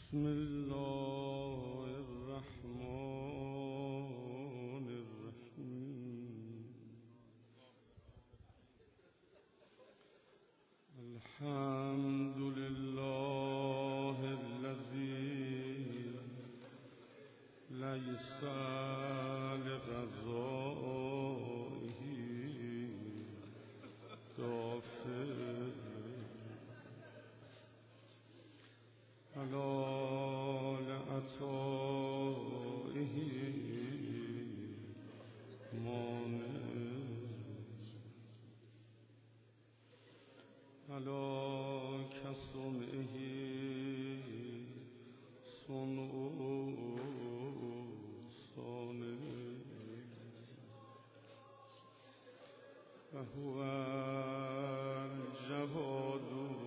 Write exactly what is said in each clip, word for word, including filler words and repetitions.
بسم الله الرحمن الرحیم. الحمد لله الذي ليس لقضائه دافع ولا لعطائه مانع ولا كسمعه صنع صانع وهو الجواد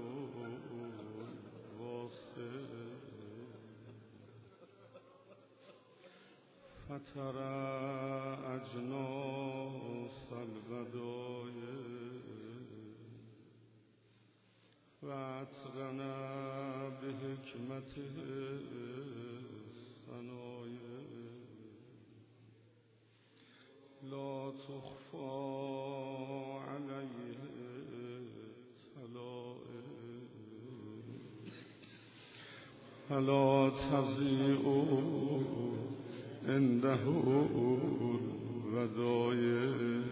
فترى أجناس البدايا وأتقنا بحكمته الصنايا لا تخفى عليه الخلائق ولا تضيء عنده الودایع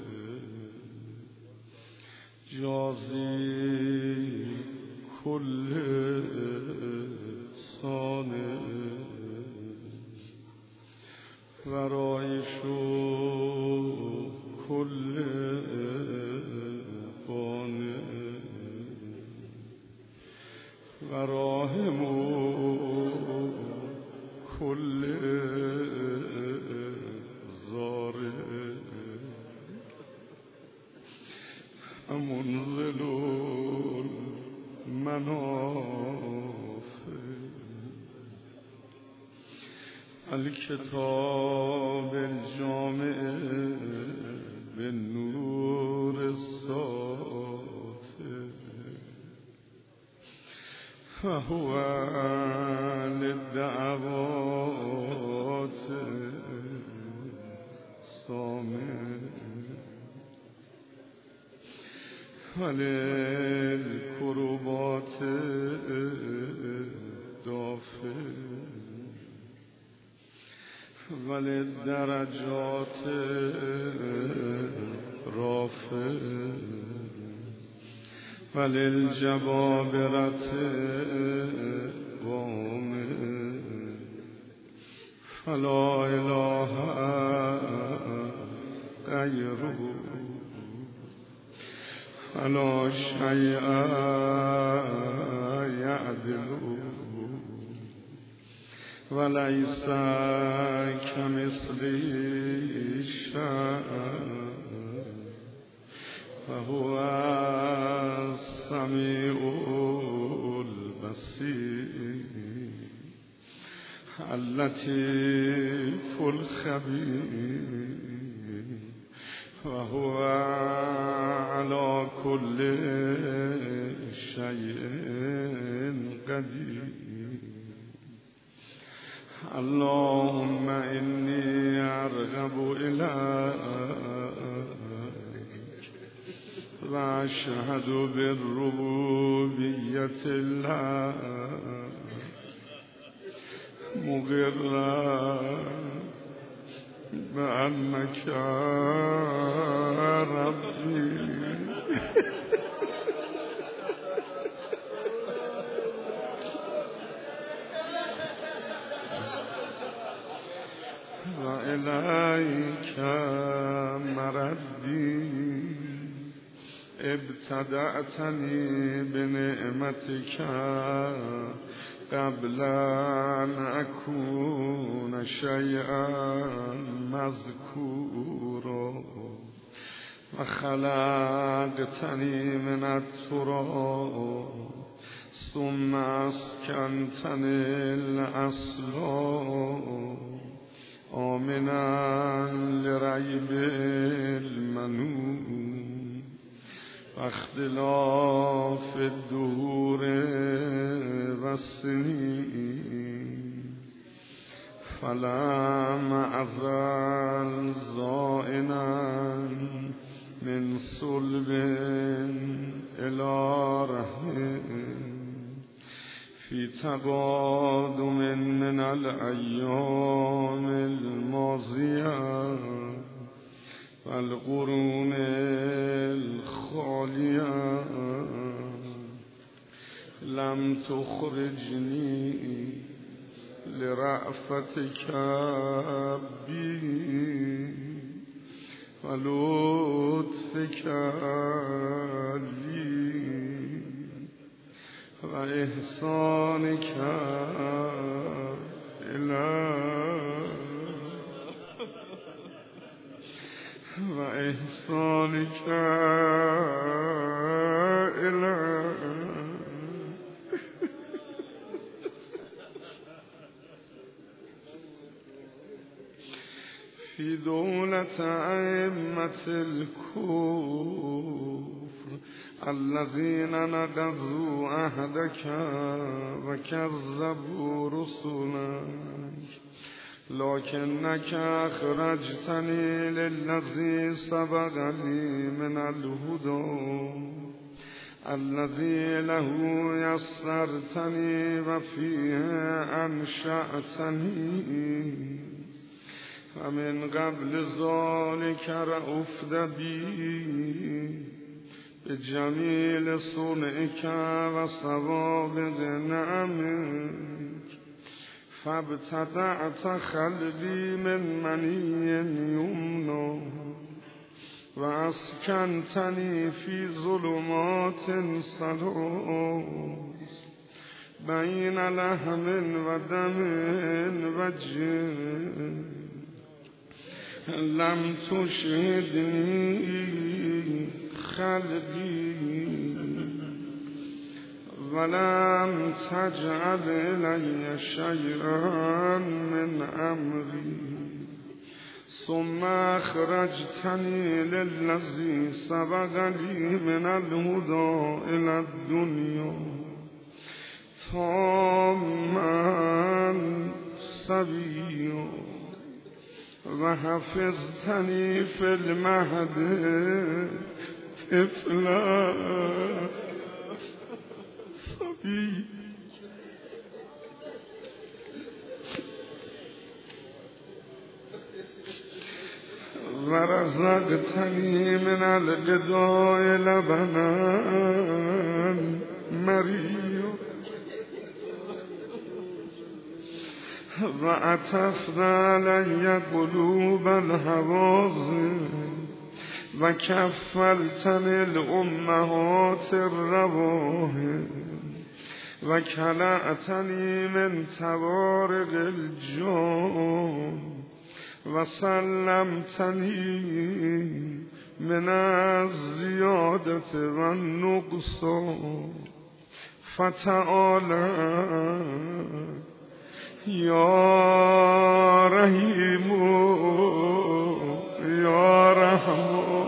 جازی كل صانع و رایش كل قانع و راهم كل منزل المنافع الكتاب الجامع بالنور الساطع فهو للدعوات سامع وللكربات دافع وللدرجات رافع وللجبابرة وامع فلا إله غيره فلا شيء يعدل وليس كمثله شيء وهو السميع البصير اللطيف الخبير وهو على كل شيء قدير. اللهم إني أرغب إليك وأشهد بالربوبية الله مقرا بأنك ربي وإليك مردي ابتدأتني بنعمتك قبل أن أكون شيئا مذكورا وخلقتني من التراب ثم أسكنتني الأصلاب آمنا لريب المنون واختلاف الدهور والسنين فلم ازل زائنا من صلب الی رحم فی تقادم من الایام الماضیه والقرون الخالیه لم تخرجنی لرأفتك بی ولطفك لی و احسانك الی و احسانك الی فی دولت ائمة الکفر الذین نقضوا عهدك و کذبوا رسلك لکنک اخرجتنی للذی سبق لی من الهدی الذی له یسرتنی و فیه انشأتنی فمن قبل ذلك رأفت بی بجمیل صنعك و سوابق نعمك فابتدعت خلقی من منی یمنا و اسکنتنی فی ظلمات ثلاث بین لحم و دم و جن لم تشهدنی خلقی ولم تجعل الی شیئا من امری ثم اخرجتنی للذی سبق لی من الهدی الی الدنیا تاما صبیا و حفظتنی فی المهد طفلا صبی و رزقتنی من الغذاء لبنا مریا و عطفت علی قلوب الحوازن و کفلتنی الامهات الرواحل و کلأتنی من توارق الجان و سلمتنی من الزیادت و النقصان فتعالی یا رحیم یا رحمان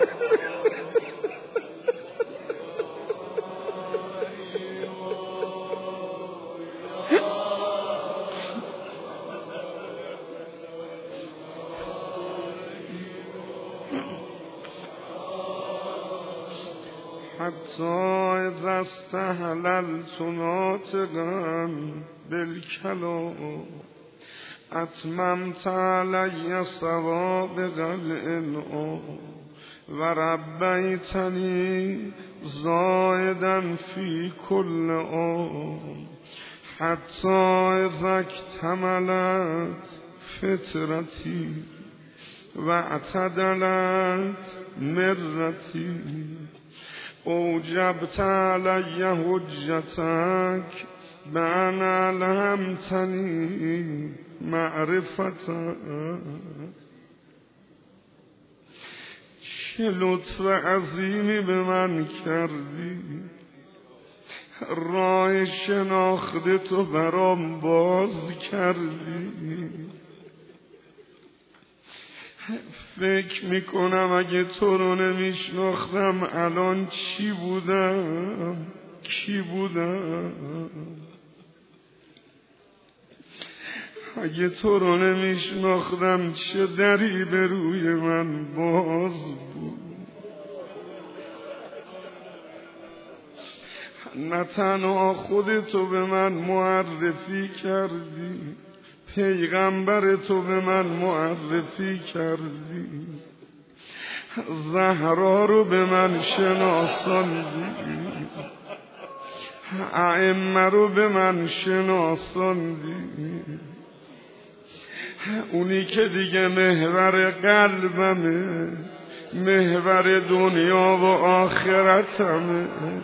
حتی اذا استحللت ناطقا بالکلام اتممت علی سوابق الانعام و ربیتنی زائدا فی کل عام حتی اذا اکتملت فطرتی و اعتدلت مرتی اوجبت علی حجتک بأن الهمتنی معرفتا چه لطف عظیمی به من کردی راه شناخت تو برام باز کردی فکر میکنم اگه تو رو نمیشناختم الان چی بودم کی بودم اگه تو رو نمیشناختم چه دری به روی من باز بود. نه تنها خودتو به من معرفی کردی، پیغمبر تو به من معرفی کردی، زهرا رو به من شناساندی، ائمه رو به من شناساندی، اونی که دیگه محور قلبمه، محور دنیا و آخرتمه،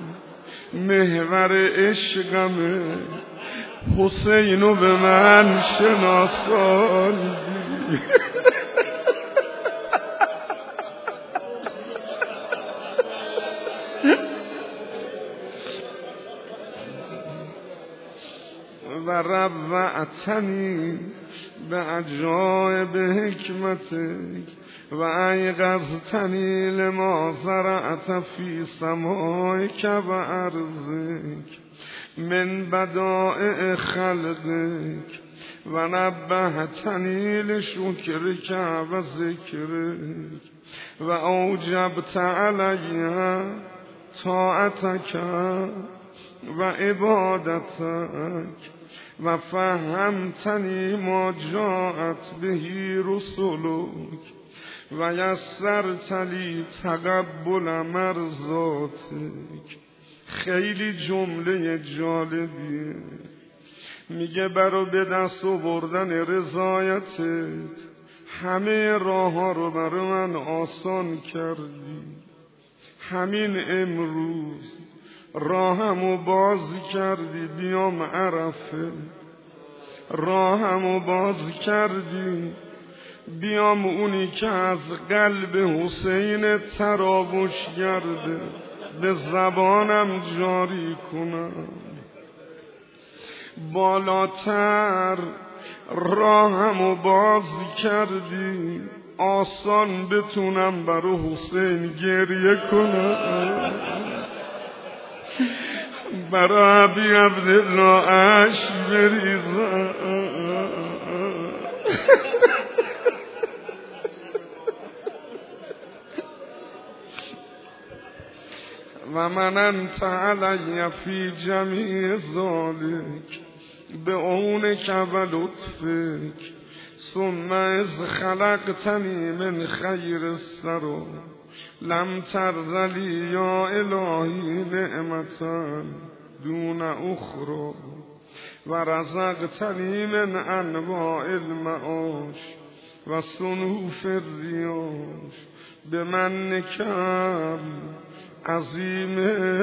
محور عشقمه، حسینو به من شناساندی. و روعتنی به عجایب حکمتک و ایقظتنی لما زرعت فی سمایک و ارضک من بدائع خلقک و نبهتنی لشکرک و ذکرک و اوجبت علی طاعتک و عبادتک و فهمتنی ما جاءت بهی رسولک و یسرت لی تقبل مرضاتک. خیلی جمله جالبیه، میگه برای به دست آوردن رضایتت همه راه ها رو برای من آسان کردی. همین امروز راهمو باز کردی بیام عرفه، راهمو باز کردی بیام اونی که از قلب حسین تراوش گرده به زبانم جاری کنم. بالاتر راهمو باز کردی آسان بتونم برای حسین گریه کنم، برای عبی عبدالله عشق بریزم. و من انت علی فی جمیع ذالک به عونک و لطفک ثم از خلقتنی من خیر السرا لم ترزلی یا الهی نعمتا دون اخرى و رزقتنی من انواع المعاش و صنوف الریاش به من نکم عظیم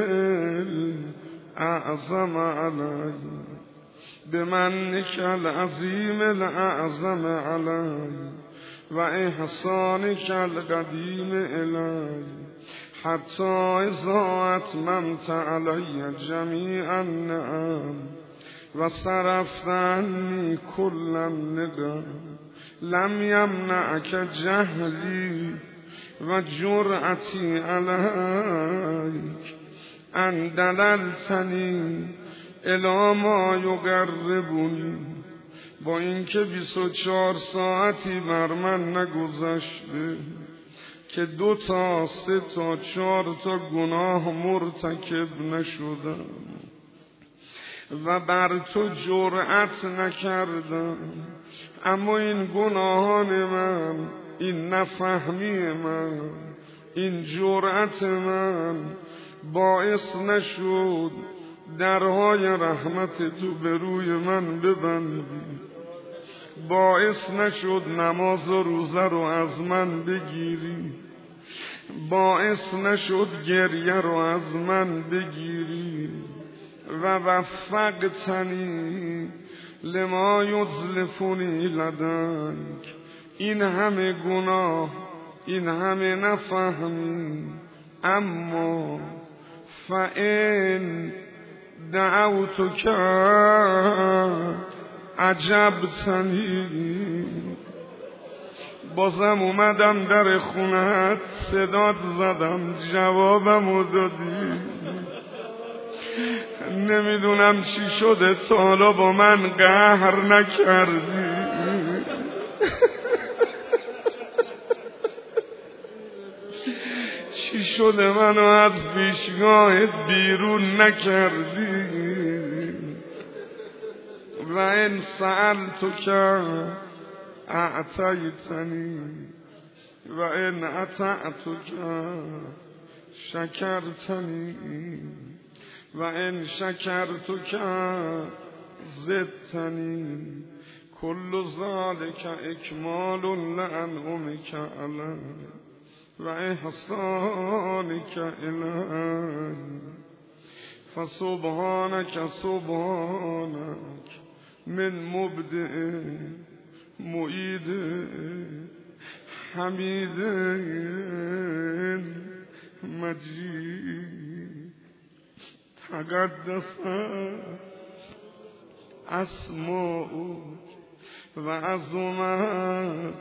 اعظم علی به من نکل عظیم الاعظم علی و احسانک القدیم الی حتی اذا اتممت علی جمیع النعم و صرفت عنی کل الندم لم یمنعک جهلی و جرأتی علیک ان دللتنی الی ما یقربونی. با اینکه بیست و چهار ساعتی بر من نگذشته که دو تا سه تا چهار تا گناه مرتکب نشدم و بر تو جرأت نکردم، اما این گناهان من، این نفهمی من، این جرأت من باعث نشد درهای رحمت تو به روی من ببندی، باعث نشد نماز و روزه رو از من بگیری، باعث نشد گریه رو از من بگیری و وفقتنی لما یزلفونی لدنک. این همه گناه، این همه نفهمی، اما فإن دعوتک عجبتنی. بازم اومدم در خونت صدات زدم جوابمو دادی. نمیدونم چی شده تا حالا با من قهر نکردی، چی شده منو از پیشگاهت بیرون نکردی؟ و این سألتک اعطیتنی و این اطعتک شکرتنی و این شکرتک زدتنی کل ذالک اکمال لانعمک علی و احسانک الی فسبحانک سبحانک من مبدع معید حمید مجید تقدس اسماؤک و عظمت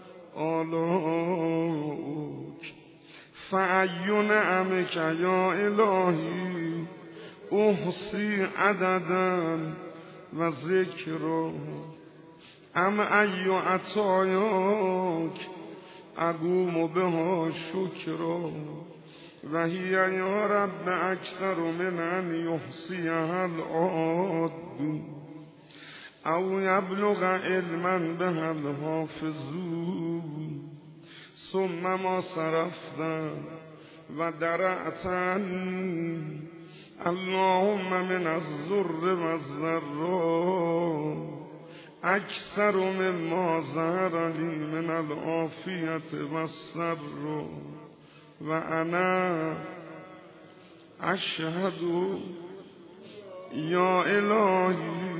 آلاؤک فعی نعمک یا الهی احصی عددا و ذکرا ام ای عطایاک اقوم بها شکرا و هی یا رب اکثر من ان یحصیها العاد او یبلغ علما بها الحافظون ثم ما صرفنا و درعتن اللهم من الضر و الضراء اکثر مما ظهر لی من العافیت و السر و انا اشهد یا الهی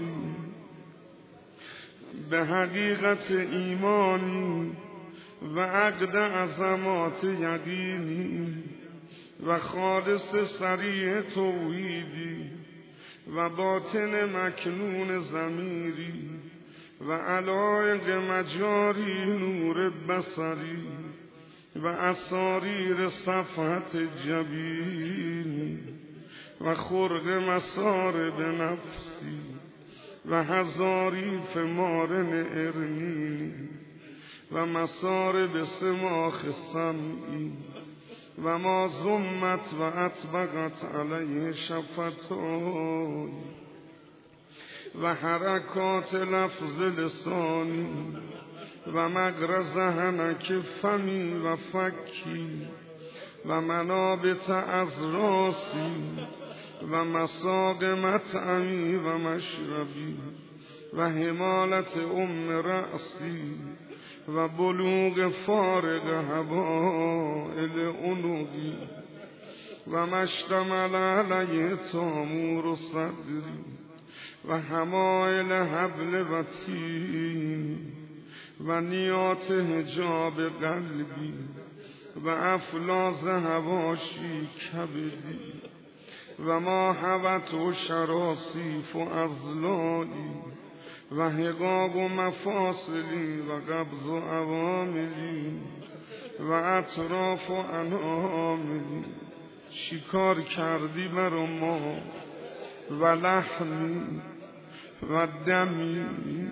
به حقیقت ایمانی و عقد عظمات یقینی و خالص صریح توحیدی و باطن مکنون ضمیری و علایق مجاری نور بصری و اساریر صفحت جبینی و خرق مسارب نفسی و هزاریف مارن ارنینی و مسارب سماخ سمعی و ما زمت و اطبقت علیه شفتای و حرکات لفظ لسانی و مغرز هنک فمی و فکی و منابت ازراسی و مساق مطعمی و مشربی و حمالت ام رأسی و بلوغ فارغ هوائل عنقی و مشتمل علیه تامور صدری و حمائل حبل و تین و نیات حجاب قلبی و افلاز هواشی کبدی و ما حوت و شراسیف و ازلایی و حقاق و مفاصلی و قبض و عواملی و اطراف و اناملی شکار کردی بر ما و لحمی و دمی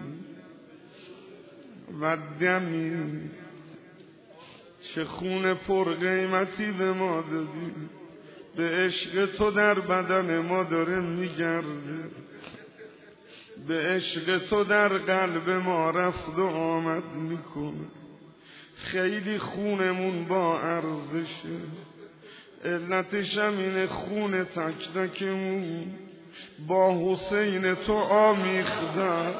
و دمی چه خون پر قیمتی به ما دادی به عشق تو در بدن ما داره میگرده به عشق تو در قلب ما رفت و آمد میکنه خیلی خونمون با ارزشه علتش هم اینه خون تک تکمون با حسین تو آمیخته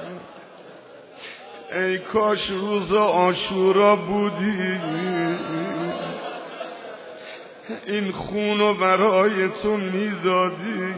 ای کاش روز عاشورا بودی این خونو برای تو میدادی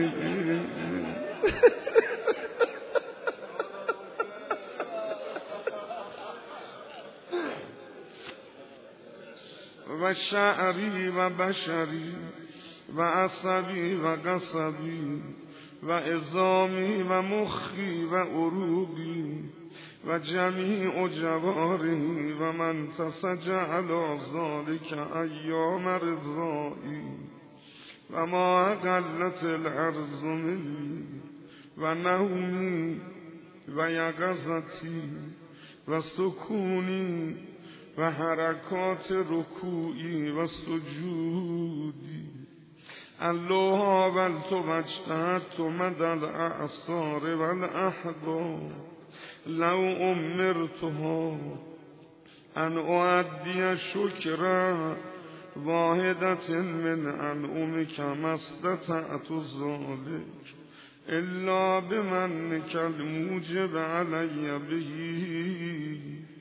و شعری و بشری و عصبی و قصبی و عظامی و مخی و عروقی و جمیع جوارحی و من تسجع علی ذلک ایام رضایی و ما قلت الارض منی و نومی و یقظتی و سکونی و حرکات رکوعی و سجودی. الله اولت و اجتهدت مدى الاعصار و الاحضار لو امرتها ان اؤدی شکر واحدة من انعمك ما استطعت ذلك الا بمنك الموجب علی به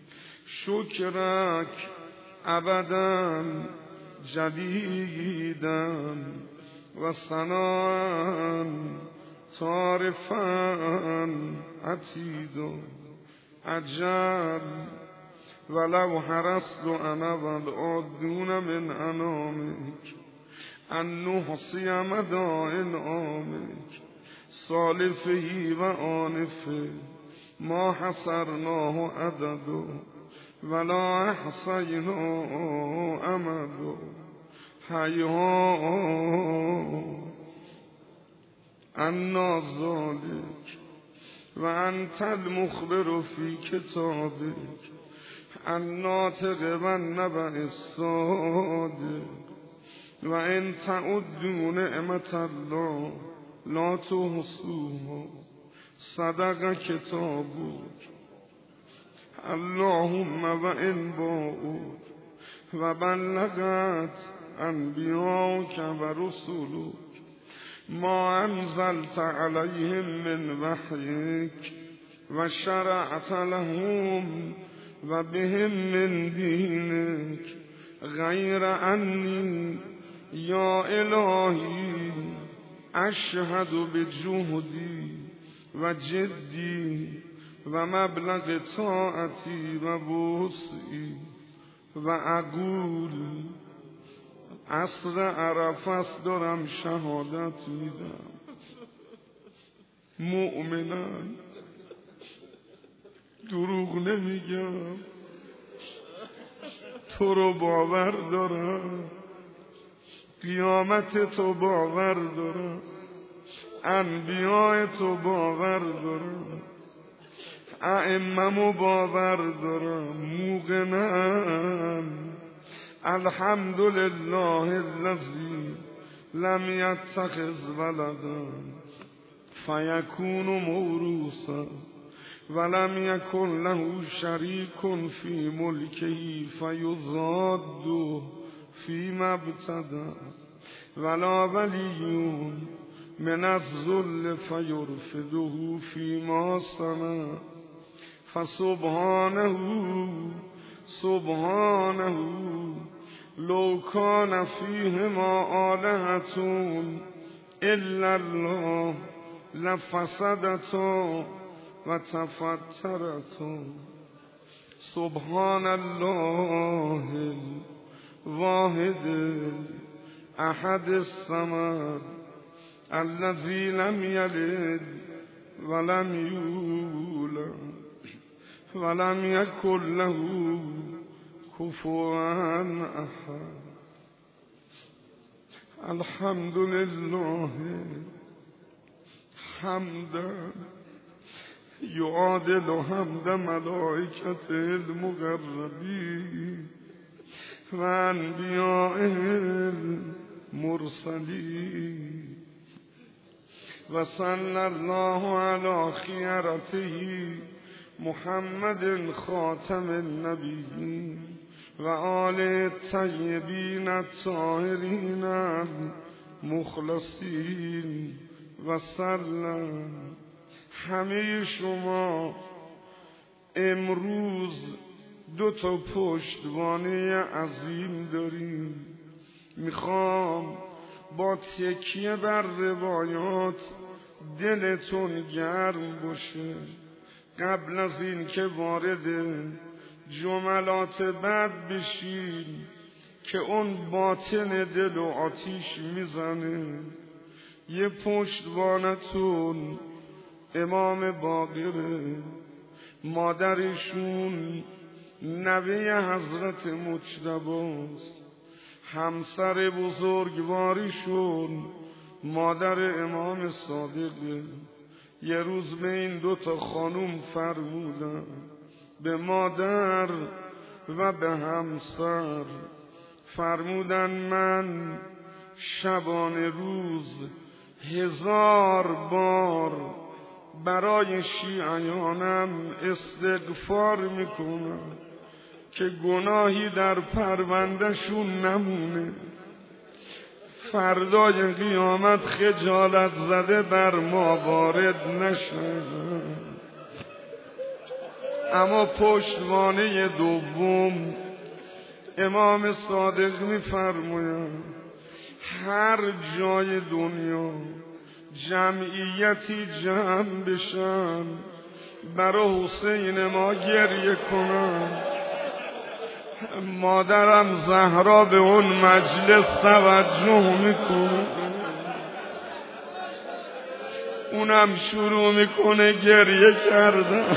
شکرک ابدا جدیدا و ثناء تعرفا عتیدا عجل ولو حرصت انا والعدون من انامک ان نحصی مدائن آمک سالفهی و آنفه ما حصرناه عدد ولا احصیناه امد حیها انا ذلک و انت المخبر فی کتابک الناطق و النبأ الصادق و ان تعدوا نعمت الله لا تحصوها صدق کتابک اللهم و ان باعود و بلغت انبیاک و رسولک ما انزلت علیهم من وحیک و شرعت لهم و بهم من دینک غیر انی یا الهی اشهد بجهدی و جدی و مبلغ طاعتی و وسعی و اقول عصر عرفت دارم شهادت میدم مؤمنم دروغ نمیگم تو رو باور دارم قیامت تو باور دارم انبیاء تو باور دارم ائمه‌مو باور دارم موقنم الحمدلله الذی لم یتخذ ولدا فیکون موروثا ولم یکن له شریک فی ملکه فیضاد فیما ابتدع ولا ولی من الذل فیرفده فیما صنع فسبحانه سبحانه لو کان فیهما آلهة الا الله لفسدتا و تفترتا سبحان الله الواحد احد الصمد الذي لم یلد ولم یولد ولم یکن له کفوا احد. الحمد لله حمدا یعادل حمد ملائکته المقربین و انبیائه المرسلین و صلی الله علی خیرته محمد خاتم النبیین و آل الطیبین الطاهرین المخلصین و سلم. همه شما امروز دو تا پشتوانه عظیم داریم. میخوام با تکیه بر روایات دلتون گرم باشه قبل از این که وارد جملات بعد بشین که اون باطن دل و آتیش میزنه. یه پشتوانتون امام باقره، مادرشون نوه حضرت مجتباست، همسر بزرگواریشون مادر امام صادقه. یه روز به این دوتا خانوم فرمودن به مادر و به همسر فرمودن من شبانه روز هزار بار برای شیعیانم استغفار میکنم که گناهی در پروندهشون نمونه، فردای قیامت خجالت زده بر ما وارد نشه. اما پشتوانه دوم امام صادق میفرمایند هر جای دنیا جمعیتی جمع بشن برای حسین ما گریه کنن، مادرم زهرا به اون مجلس توجه میکنه، اونم شروع میکنه گریه کردن.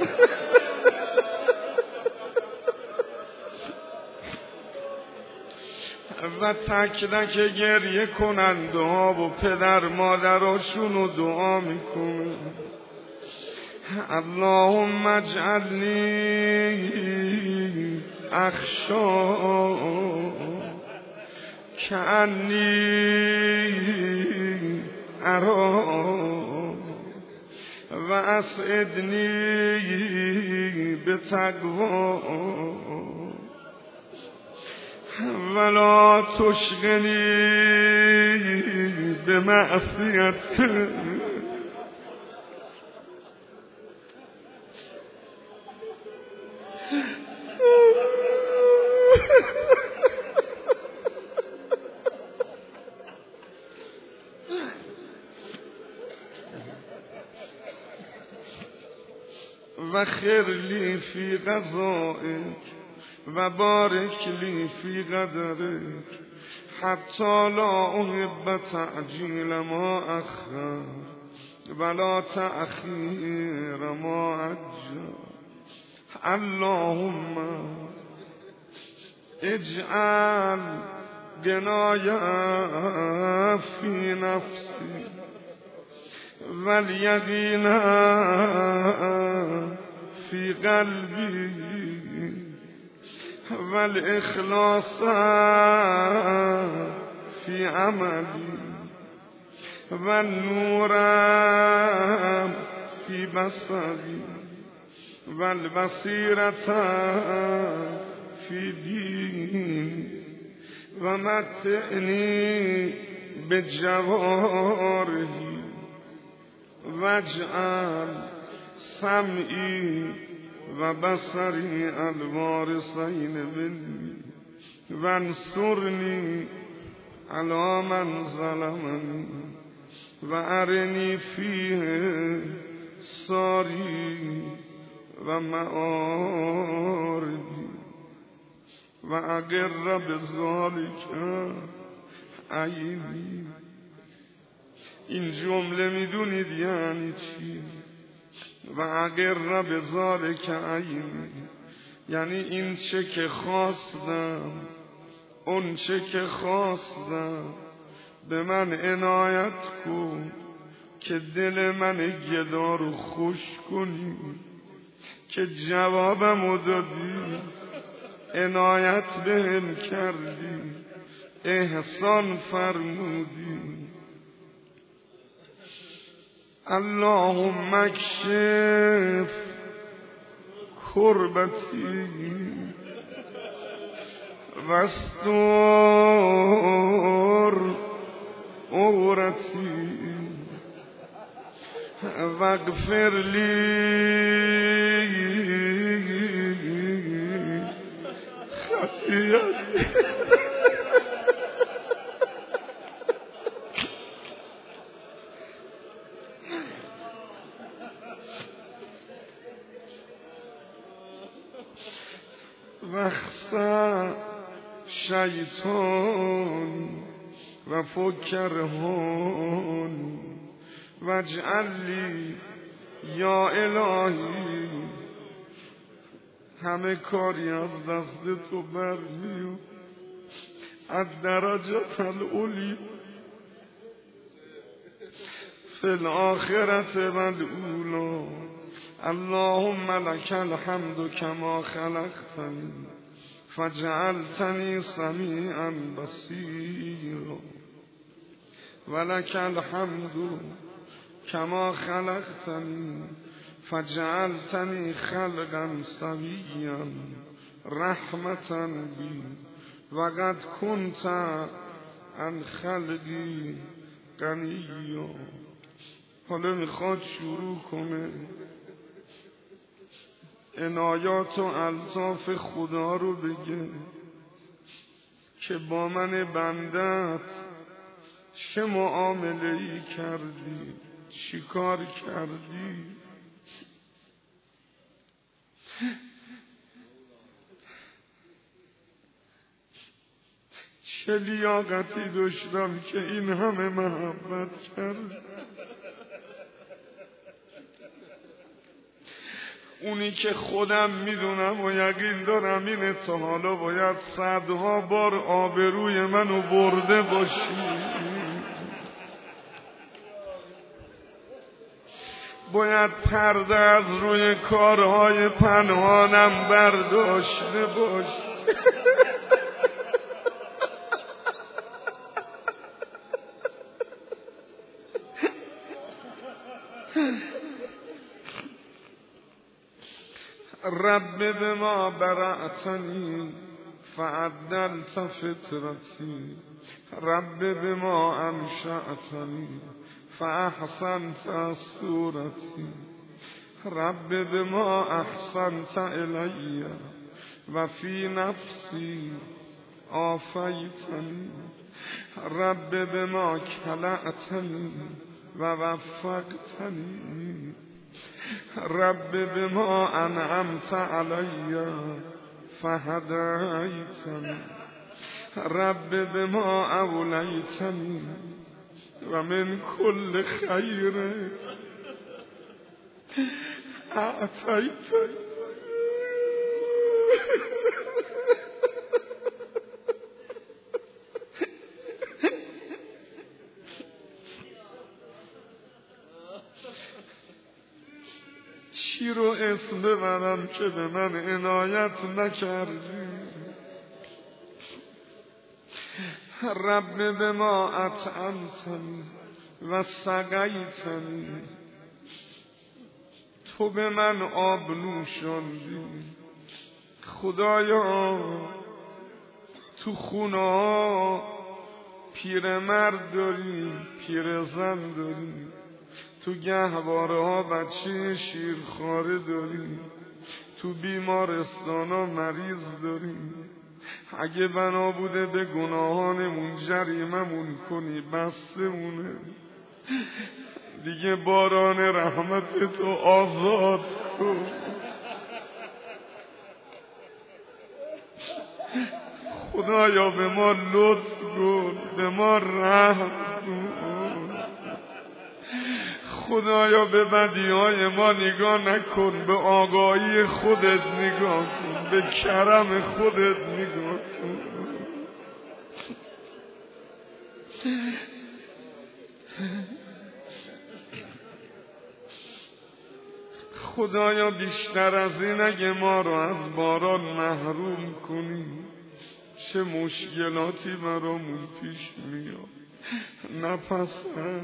و تک تک گریه کنند ها و پدر مادراشونو دعا میکنه اللهم اجعلنی اخشا کأنی ارا و اسعدنی بتقوا ولا تشغنی بمعصیت. و خیرلی فی قضائک و بارک لی فی قدرک حتی لا احب تعجیل ما اخر ولا تأخیر ما عجل. اللهم اجعل غنایا فی نفسی والیقین فی قلبی والاخلاص فی عملی والنور فی بصری والبصیرة فی دین و متعنی بجوارحی واجعل سمعی و بصری الوارثین منی وانصرنی علی من ظلمنی و ارنی فیه ساری و معارضی و اقر بذالک عینی. این جمله میدونید یعنی چی؟ و اقر بذالک عینی یعنی این چه که خواستم، اون چه که خواستم به من عنایت کن که دل من گدا رو خوش کنی، که جوابمو دادی، عنایت بهم کردی، احسان فرمودی. اللهم اکشف کربتی واستر عورتی واغفر لی خطیئتی. وخسا شیطان و فکرهان واجعل لی یا الهی. همه کاری از دست تو برمیاد از درجات العلی فی الاخرت و الاولی اللهم لك الحمد كما خلقتني فجعلتني سميعا بصيرا ولك الحمد كما خلقتني فجعلتني خلقا سويا رحمة بي وقد كنت عن خلقی غنیا. حالا میخواد شروع کنه عنایات و الطاف خدا رو بگه که با من بندت چه معامله ای کردی، چی کار کردی. چه لیاقتی داشتم که این همه محبت کرد. اونی که خودم میدونم و یقین دارم اینه تا حالا باید صدها بار آبروی منو برده باشی، باید پرده از روی کارهای پنهانم برداشته باشی. رب بما برأتنی فعدلت فطرتی رب بما انشأتنی فاحسنت صورتی رب بما احسنت الی و فی نفسی عافیتنی رب بما کلأتنی و وفقتنی رب بما انعمت علی فهدیتنی رب بما اولیتنی و من کل خیر اعطیتنی. چی رو اسم ببرم که به من عنایت نکردی. رب بما اطعمتنی و سقیتنی تو به من آب نوشاندی. خدایا تو خونه ها پیرمرد داری، پیرزن داری، تو گهواره ها بچه شیرخواره داری، تو بیمارستان ها مریض داری. اگه بنا بوده به گناهانمون جریممون کنی بسته دیگه باران رحمت تو آزاد کن. خدایا به ما لطف کن، به ما رحم کن. خدایا به بدیهای ما نگاه نکن، به آگاهی خودت نگاه کن، به کرم خودت نگاه کن. خدایا بیشتر از این اگه ما رو از باران محروم کنی چه مشکلاتی برامون پیش میاد. نپسند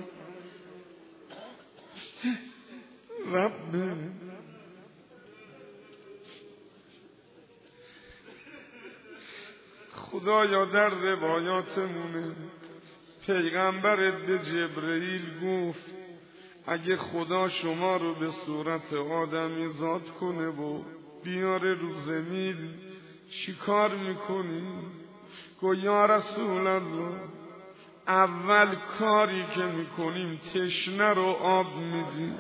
رب خدایا در روایاتمونه پیغمبرت به جبرئیل گفت اگه خدا شما رو به صورت آدمی ذات کنه و بیاره رو زمین چی کار میکنی؟ گو یا رسول الله اول کاری که میکنیم تشنه رو آب میدیم.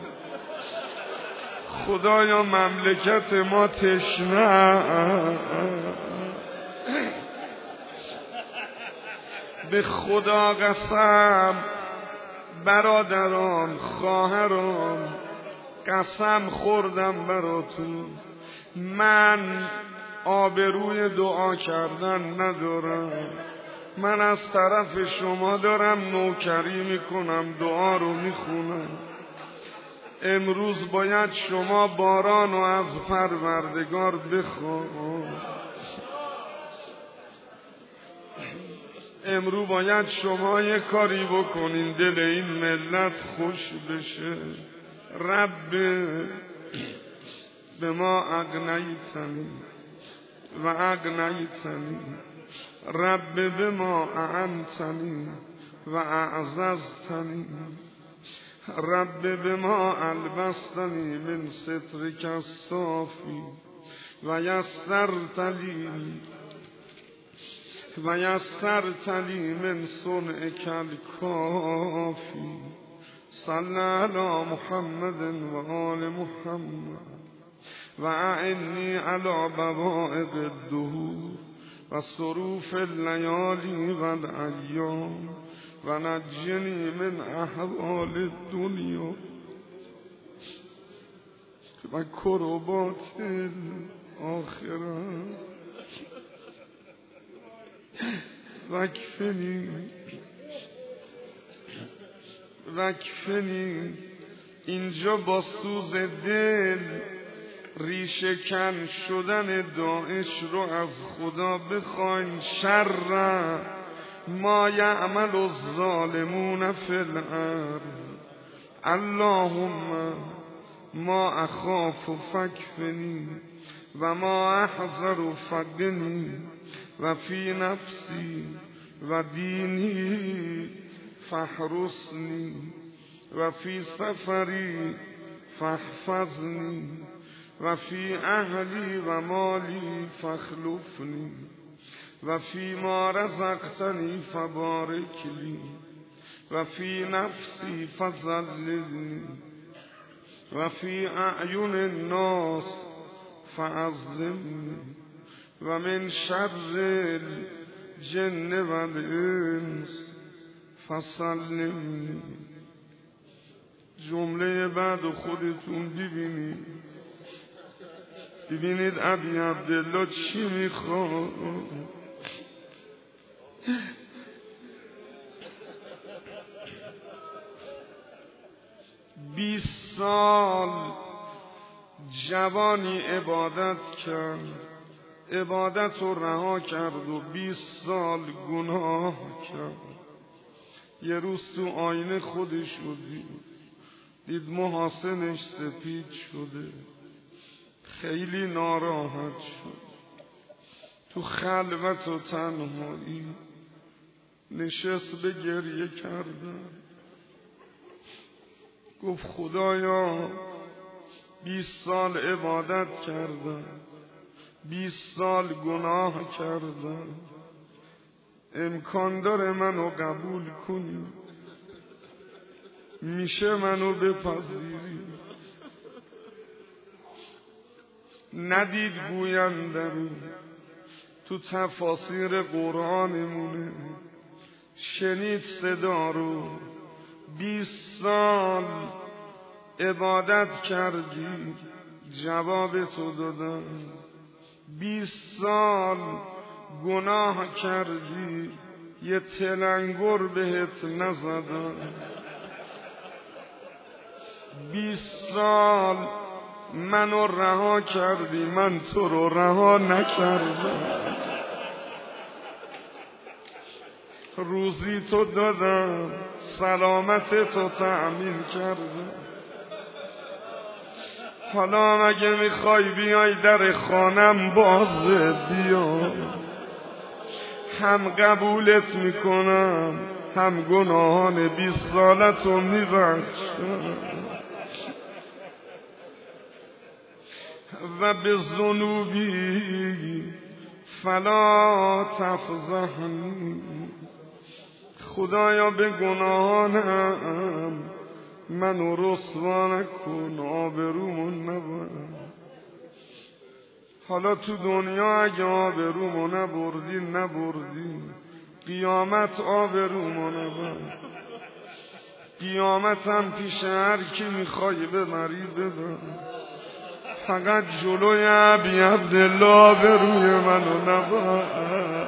خدایا مملکت ما تشنه، به خدا قسم برادران خواهران قسم خوردم براتون من آبروی دعا کردن ندارم. من از طرف شما دارم نوکری میکنم، دعا رو میخونم. امروز باید شما باران و از پروردگار بخواه. امروز باید شما یه کاری بکنین دل این ملت خوش بشه. رب به ما اغنیتنی و اغنیتنی، رب به ما اعنتنی و اعززتنی، رب به ما البستنی من سترک الصافی و یسرت لی و یسرت لی من صنعک الکافی. صلی علی محمد و آل محمد و اعنی علی بوائق الدهور و صروف اللیالی و الایام و نجنی من احوال الدنیا و کربات الاخره وکفنی وکفنی. اینجا با سوز دل ریشه کن شدن داعش رو از خدا بخواین. شر ما یعمل الظالمون فی الارض اللهم ما اخاف فکفنی و ما احذر فقنی و فی نفسی و دینی فاحرسنی و فی سفری فاحفظنی و فی اهلی و مالی فاخلفنی و فی ما رزقتنی فبارک لی و فی نفسی فضللنی و فی اعین الناس فعظمنی و من شر الجن و الانس فسلمنی. جمله بعد خودتون ببینید ببینید ابی عبدالله چی میخواد. بیست سال جوانی عبادت کرد، عبادت رو رها کرد و بیست سال گناه کرد. یه روز تو آینه خودش رو دید، دید محاسنش سپید شده، خیلی ناراحت شد. تو خلوت و تنهایی نشست به گریه کردن. گفت خدایا بیست سال عبادت کردم، بیست سال گناه کردم، امکان داره منو قبول کنی؟ میشه منو بپذیری؟ ندید گوینده رو تو تفاسیر قرآنمونه، شنید صدا رو. بیست سال عبادت کردی جواب تو دادم، بیست سال گناه کردی یه تلنگر بهت نزدم، بیست سال منو رها کردی من تو رو رها نکردم، روزی تو دادم سلامت تو تأمین کردم. حالا مگه میخوای بیای در خانم باز بیا، هم قبولت میکنم هم گناهان بیست سالتو میبخشم و به ذنوبی فلا تفضحنی. خدایا به گناهانم منو رسوا نکن، آبرومون نبر. حالا تو دنیا اگه آبرومو نبردی نبردی، قیامت آبرومو نبر. قیامتم پیش هر کی میخوای ببری ببر، فقط جلوی ابی عبدالله آبروی منو نبر.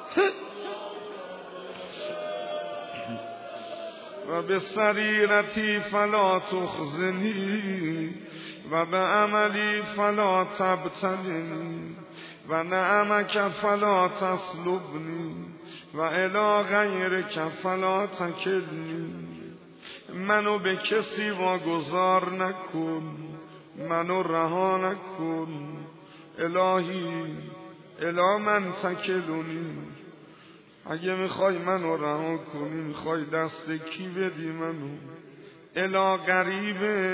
و به سریرتی فلا تخزنی و به عملی فلا تبتلنی و نعمک فلا تسلبنی و الی غیرک فلا تکلنی. منو به کسی واگذار نکن، منو رها نکن. الهی الی من تکلنی. اگه میخوای منو رها کنی، میخوای دست کی بدی منو؟ الی غریب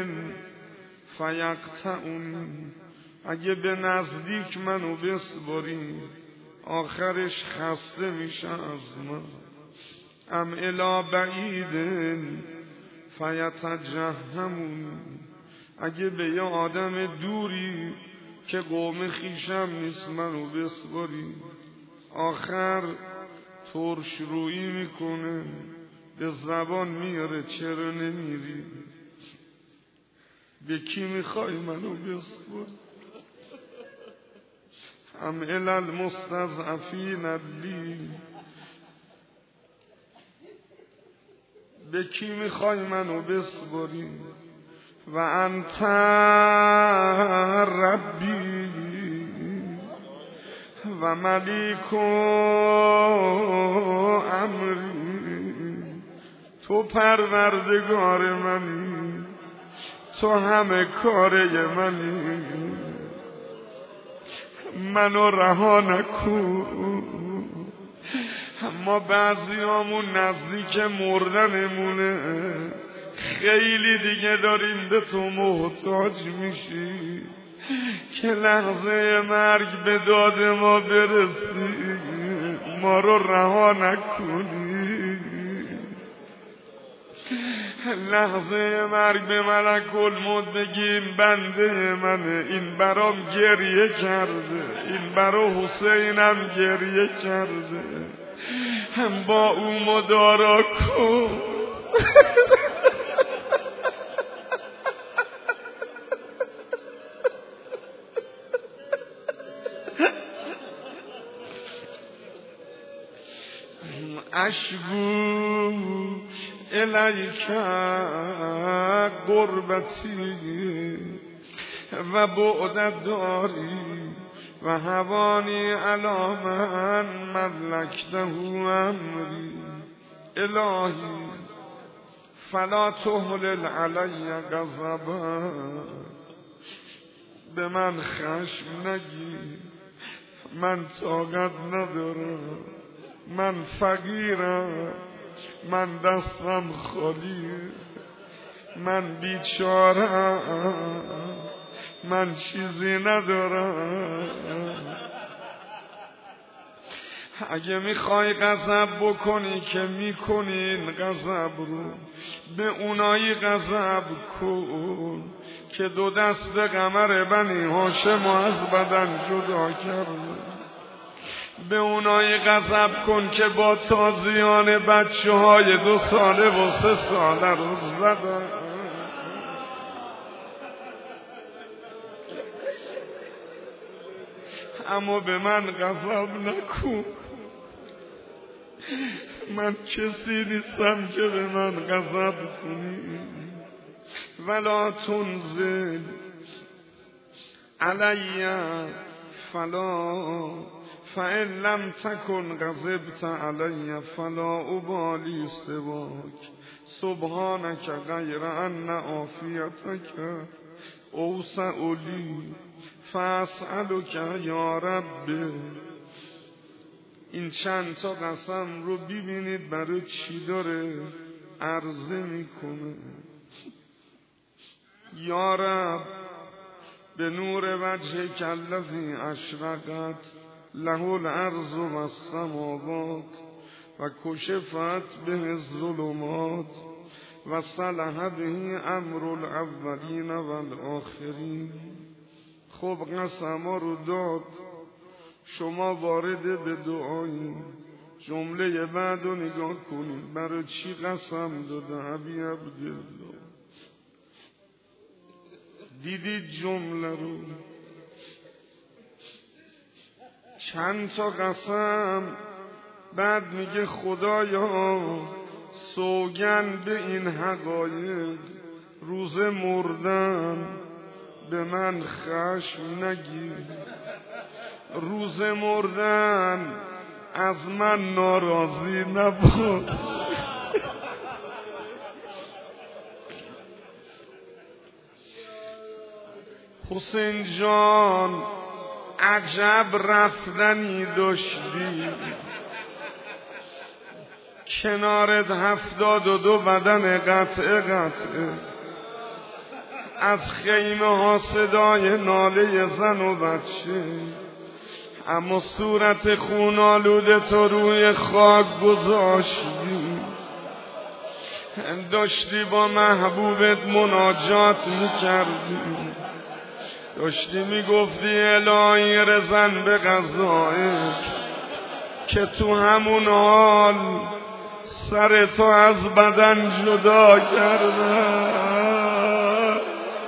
فیقطعنی. اگه به نزدیک منو بسپاری، آخرش خسته میشه از من. ام الی بعید فیتجهمونی. اگه به یه آدم دوری که قوم خیشم نیست منو بسپاری، آخر ترش رویی میکنه، به زبان میاره چرا نمیری؟ به کی میخوای منو بسپاری؟ ام الی المستضعفین لی. به کی میخوای منو بسپاری؟ و انت ربی و ملیک امری. تو پروردگار منی، تو همه کاره منی. منو رها نکن. ما بعضیامون نزدیک مردنمونه، خیلی دیگه داریم به تو محتاج میشی که لحظه مرگ به داد ما برسی، ما رو رها نکنی. لحظه مرگ به ملک الموت بگیم بنده منه، این برام گریه کرده، این برا حسینم گریه کرده، هم با او مدارا کن. اشکو الیک قربتی و بعد داری و هوانی علی من ملکته امری. الهی فلا تهلل علی غضبا. به من خشم نگیر، من طاقت ندارم، من فقیرم، من دستم خالی، من بیچارم، من چیزی ندارم. اگه میخوای غضب بکنی که میکنین غضب رو، به اونایی غضب کن که دو دست قمر بنی هاشم از بدن جدا کرده. به اونایی غضب کن که با تازیان بچه های دو ساله و سه ساله رو زدن. اما به من غضب نکن، من کسی نیستم که به من غضب کنی. ولا تنزل علی فلا فإن لم تكن غضبت علی فلا ابالی سواک. سبحانک غیر ان عافیتک اوسع لی فاسألک یا رب. این چند تا قسم رو ببینید برای چی داره عرضه میکنه. یا رب به نور وجهک الذی اشرقت له الارض و السماوات و کشفت به الظلمات و صلح به امر الاولین و الاخرین. خب قسما رو داد، شما وارد به دعایی. جمله بعد رو نگاه کنید، برای چی قسم داده ابی عبدالله؟ دیدید جمله رو؟ چند تا قسم بعد میگه خدایا سوگند به این حقایق، روز مردن به من خشم نگیر، روز مردن از من ناراضی نبود. حسین جان عجب رفتنی داشتی، کنارت هفتاد و دو بدن قطعه قطعه، از خیمه ها صدای ناله زن و بچه، اما صورت خون آلوده تو روی خاک گذاشتی، داشتی با محبوبت مناجات میکردی، داشتی میگفتی الهی رزن به قضایت، که تو همون حال سر تو از بدن جدا کردن.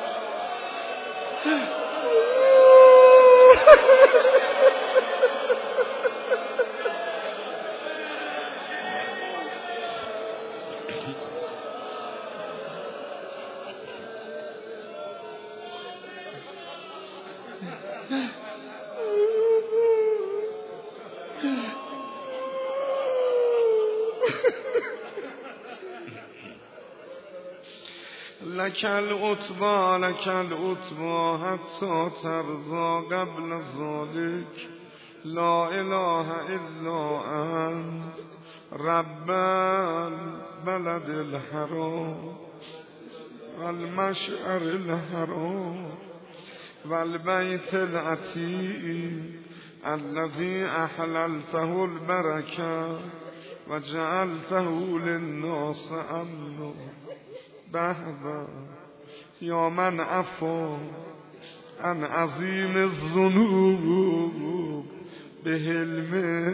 لکل عتبا لکل عتبا حتی ترضا قبل ذالک، لا اله الا انت رب البلد الحرام والمشعر الحرام والبيت العتيق الذي احللته البركه وجعلته للناس امنا. به به یا من عفا عن عظیم الذنوب به حلمه،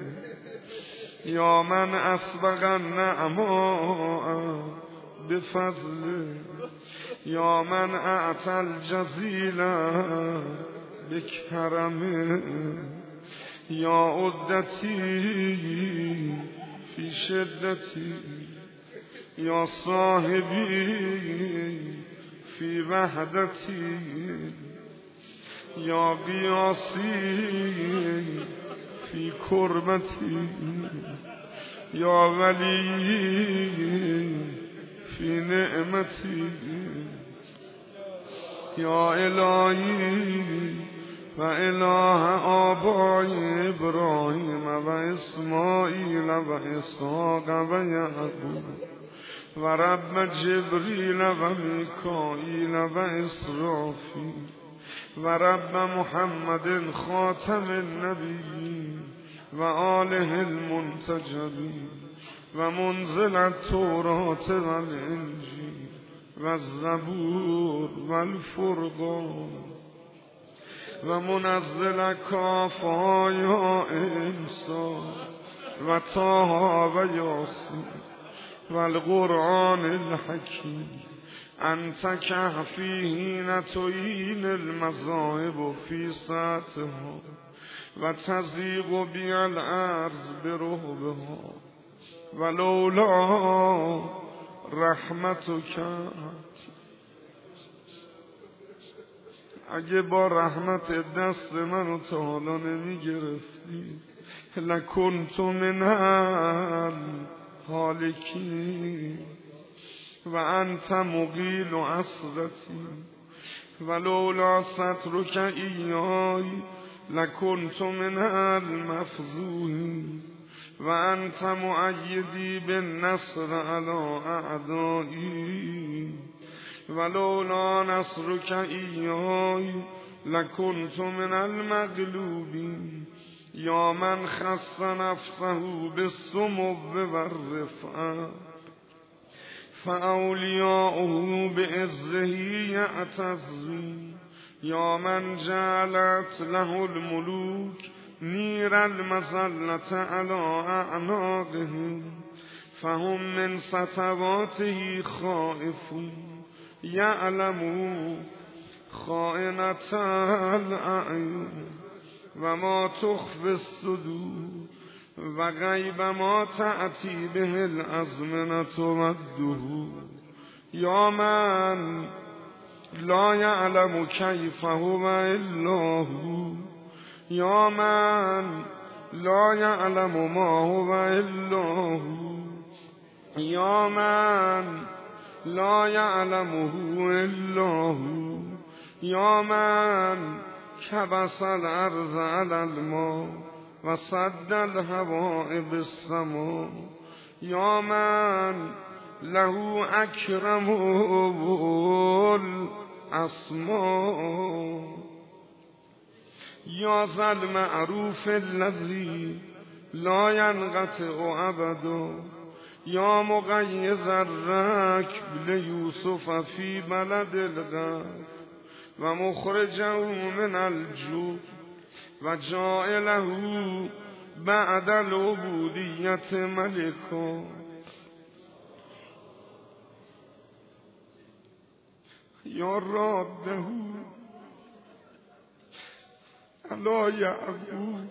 یا من اسبغ النعماء به فضله، یا من اعطى الجزیل به کرمه، یا عدتی فی شدتی، یا صاحبی فی وحدتی، یا قیاسی فی کربتی، یا ولی فی نعمتی، یا الهی و اله آبای ابراهیم و اسماعیل و اسحاق و یعقوب و رب جبریل و میکائیل و اسرافیل و رب محمد خاتم النبیین و آله المنتجبین و منزل التوراة و الانجیل و الزبور و الفرقان و منزل کافها یا انسان و طه و یاسین و القرآن الحکیم، انت کهفیهین تویین المذاهب فی سطحها و تزیق بی الارض برهبها و لولا رحمتک، اگه با رحمت دست منو تا حالا نمی گرفتی لکنت من الهالکین و انت مقیل عصرتی و لولا سترک ایای لکنت من المفضوحین و انت مؤیدی بالنصر علی اعدایی ولولا نصرک ایای لکنت من المغلوبین، یا من خص نفسه بالسمو والرفعه فاولیاؤه بعزه یعتزون، یا من جعلت له الملوک نیر المذلة علی اعناقهم فهم من سطواته خائفون، یعلموا خائنة الاعین و ما تخفی الصدور و غیب ما تأتی به الازمنة و الدهور یا من لا یعلم کیف هو الا هو یا من لا یعلم ما هو الا هو یا من لا یعلمه الا هو یا من کبس الارض علی الماء و صد الهواء بالسماء یا من له اکرم الاسماء یا ذا المعروف الذی لا ینقطع ابدا یا مقیض الرکب لیوسف فی بلد الغرب و مخرجه من الجوع و جائله بعد العبودیت ملکا یا راده الا یعقوب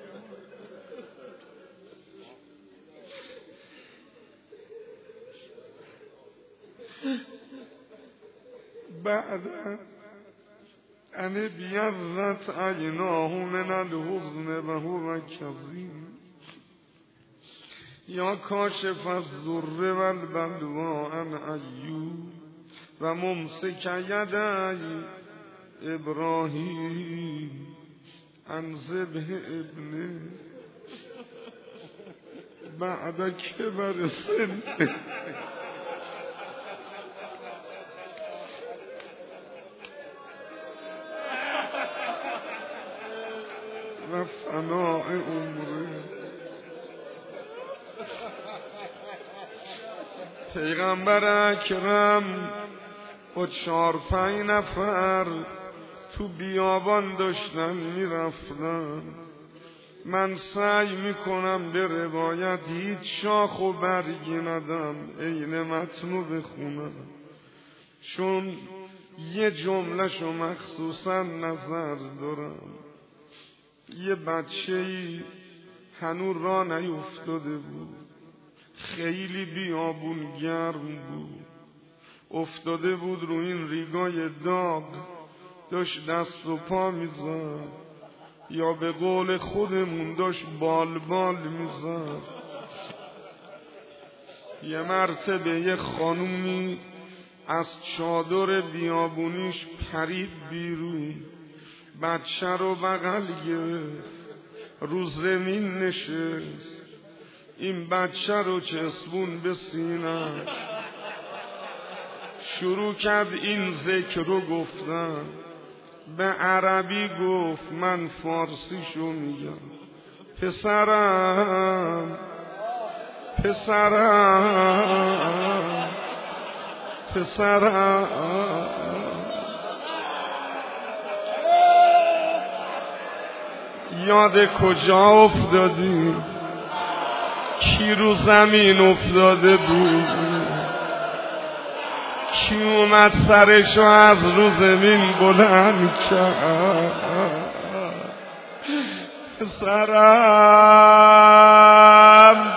بعد ان بیضت عیناه من الحزن و هو کظیم یا کاشف الضر و البلوا عن ایوب و ممسک یدی ابراهیم عن ذبح ابنه بعد کبر سنه و فناء عمره. پیغمبر اکرم با چار پنج نفر تو بیابان داشتن میرفتن. من سعی میکنم به روایت هیچ شاخ و برگی ندم، عین متنو بخونم، چون یه جملهشو مخصوصا نظر دارم. یه بچه‌ای هنوز راه نیفتاده بود، خیلی بیابون گرم بود، افتاده بود رو این ریگای داغ، داشت دست و پا میزد، یا به قول خودمون داشت بال بال میزد. یه مرتبه یه خانومی از چادر بیابونیش پرید بیرون، بچه رو بغل گرفت، رو زمین نشست، این بچه رو چسبون به سینه‌اش، شروع کرد این ذکر رو گفتن. به عربی گفت، من فارسیشو میگم: پسرم پسرم پسرم یاد کجا افتادی؟ کی رو زمین افتاده بود؟ کی اومد سرشو از رو زمین بلند کرد؟ پسرم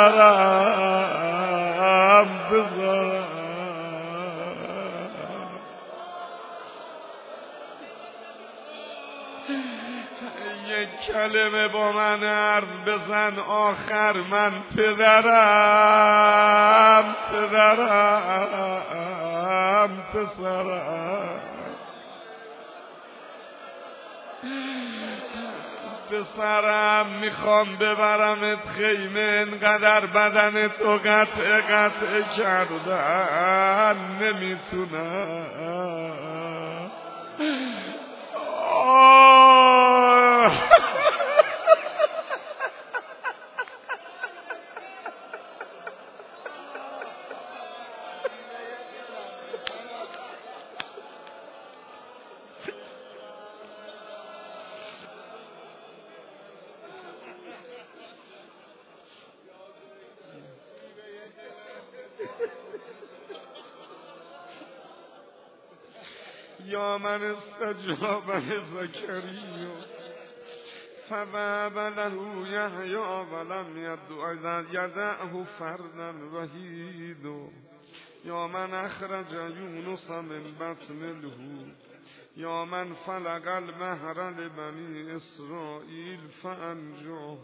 پسرم پسرم یک کلمه با من حرف بزن، آخر من پدرم پدرم پسرم پسرم میخوام ببرمت خیمه، انقدر بدن تو قطع قطع کردن نمیتونم. یا من استجاب زکریا فوهب له یحیی ولم یدعه فردا وحید یا من اخرج یونس من بطن الحوت یا من فلق البحر لبنی اسرائیل فانجاه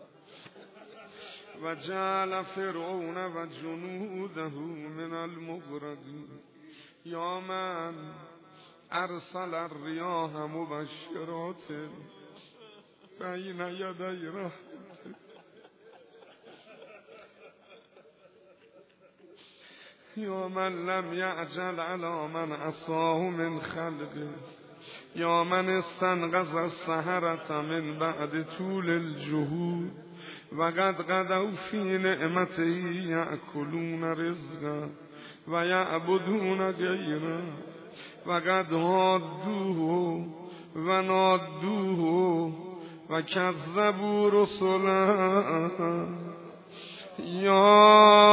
و جعل فرعون و جنوده من المغرقین یا من ارسل الریاح مبشرات بین یدی رحمته یا من لم یعجل علی من عصاه من خلقه یا من استنقذ السحرة من بعد طول الجهود و قد غدوا فی نعمته یأکلون رزقا و یعبدون غیره و قد هادوه و نادوه و کذبوا رسلا یا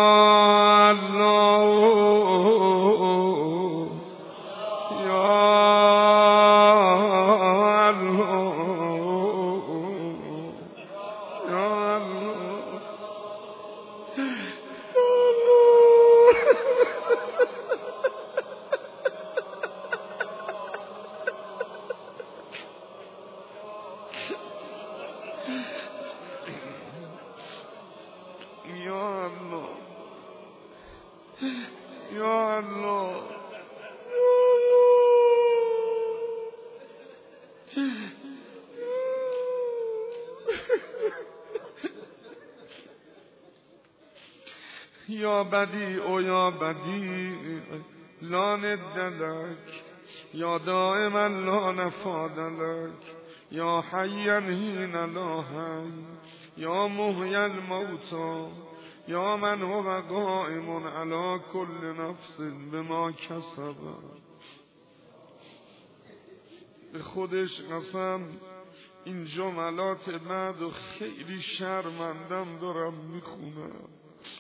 الله یا یا بدیع یا بدیع لا ند لک یا دائما لا نفاد لک یا حیا حین لا حی یا محیی الموتی یا من هو قائم علی کل نفس بما کسبت. به خودش قسم این جملات بعد و خیلی شرمندم دارم میخونم.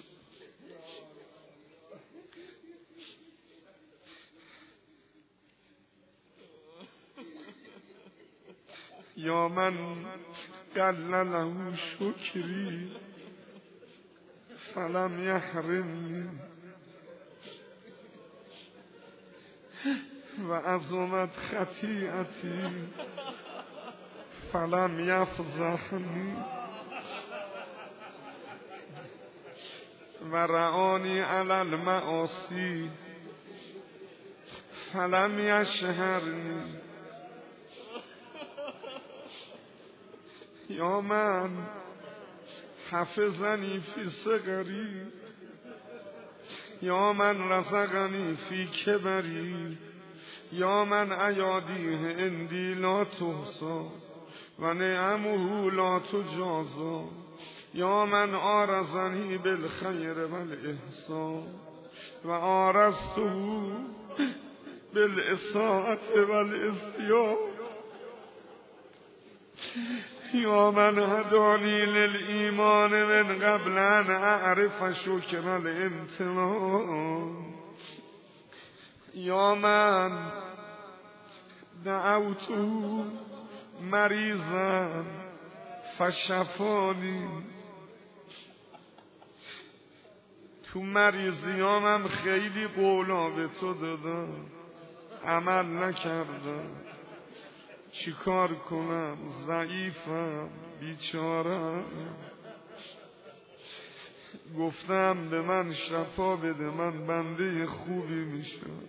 یا من قل له شکری فلم یحرمنی و عظمت خطیئتی فلم یفضحنی و رعانی علی المعاصی فلم یشهرنی. یا من حفظنی فی صغری یا من رزقنی فی کبری یا من ایادیه اندی لا تحصا و نعمه لا تجازا یا من آرزنی بالخیر والاحسان و آرزته بالاساءة والعصیان یا من هدانی للایمان من قبل ان اعرف شکر الامتنان یا من دعوت مریضا فشفانی. تو مریضیامم خیلی قولا به تو دادم عمل نکردم، چی کار کنم؟ ضعیفم، بیچارم. گفتم به من شفا بده، من بنده خوبی میشم.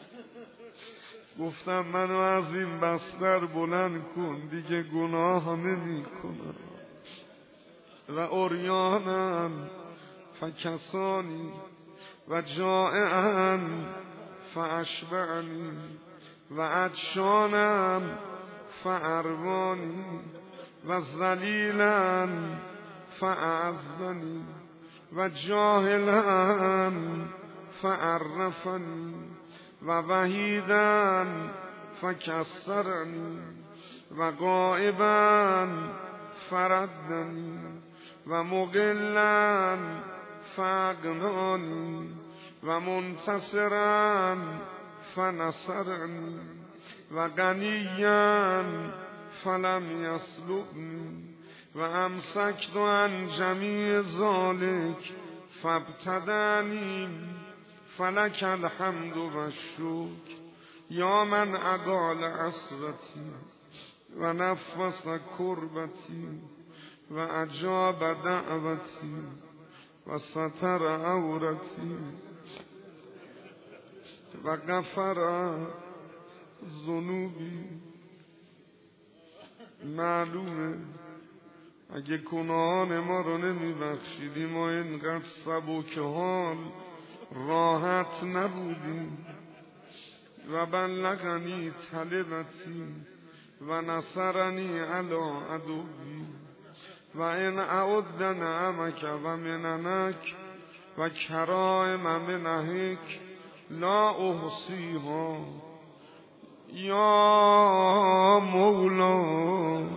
گفتم منو از این بستر بلند کن، دیگه گناه نمی کنم. و عریانم فکسانی و جائعا فاشبعنی و عطشانم فاروانی و ذلیلا فاعزنی و جاهلا فعرفنی و وحیدا فکسرنی و غائبا فردنی و مقلا فاغنانی و منتصرا فنصرنی و غنیا فلم یسلبنی و امسکت عن جمیع ذالک فابتدعنی فلک الحمد و الشکر یا من اقال عسرتی و نفس کربتی و اجاب دعوتی و ستر عورتی و غفر ذنوبی. معلومه اگه گناهان ما رو نمی بخشیدی ما اینقدر سبک حال راحت نبودیم. و بلغنی طلبتی و نصرنی علی عدوی و این اعد نعمک و مننک و کرائم منهک لا احصیها یا مولا.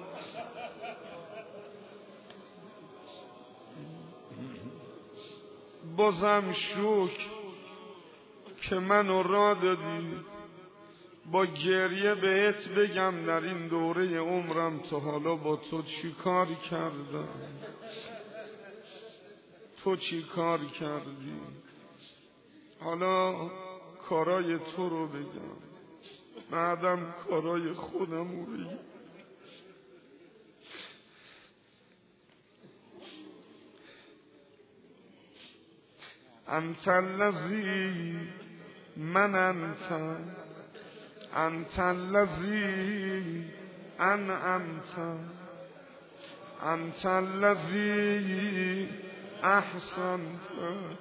بازم شکر که منو را دادی با گریه بهت بگم در این دوره عمرم تا حالا با تو چی کار کردم، تو چی کار کردی. حالا کارای تو رو بگم، بعدم کارای خودم رو بگم. انت الذی من انت انت الذی انعمت انت الذی احسنت.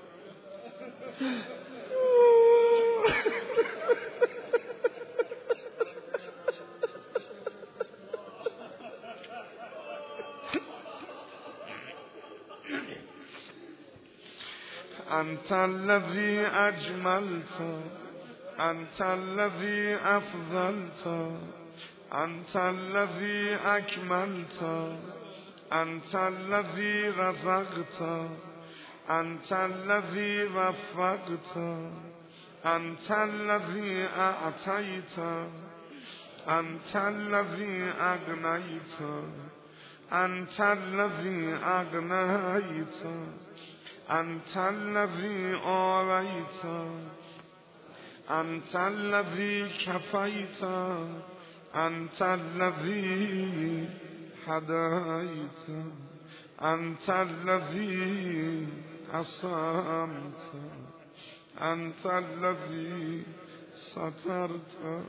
انت الذی اجملت انت الذی افضلت انت الذی اکملت انت الذی رزقت انت الذی وفقت انت الذی اعطیت انت الذی اغنیت انت الذی اغنیت انت الذی آویت انت الذی کفیت انت الذی هدیت انت الذی عصمت انت الذی سترت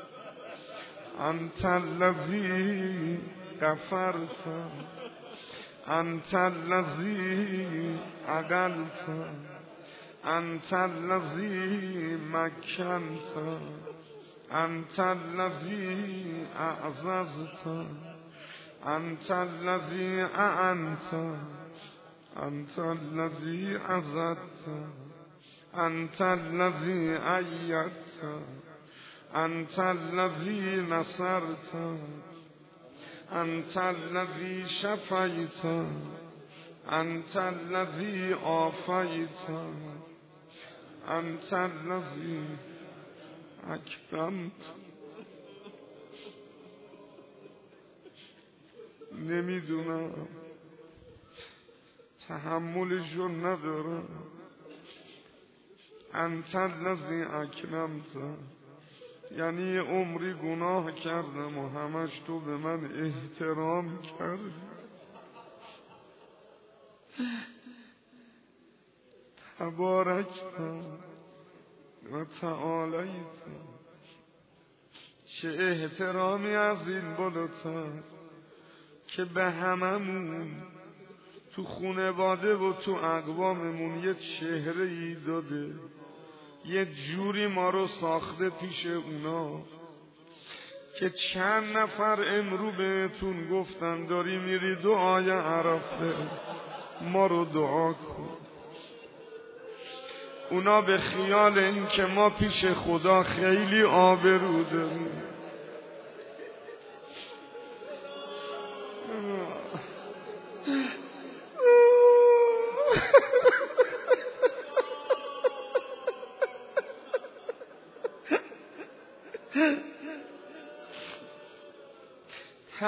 انت الذی غفرت انت الذی عقلت انت الذی مکنت انت الذی اعززت انت الذی اعنت انت الذی عزدت انت الذی ایدت انت الذی نصرت انت الذی شفیت انت الذی عافیت انت الذی اکرمت. نمیدونم تحملشو ندارم. انت الذی اکرمت یعنی عمری گناه کردم و همش تو به من احترام کردی. تبارکت و تعالیت. چه احترامی از این بالاتر که به هممون تو خانواده و تو اقواممون یه چهره ای داده، یه جوری ما رو ساخته پیش اونا که چند نفر امرو بهتون گفتن داری میری دعای عرفه ما رو دعا کن. اونا به خیال این که ما پیش خدا خیلی آبرو داریم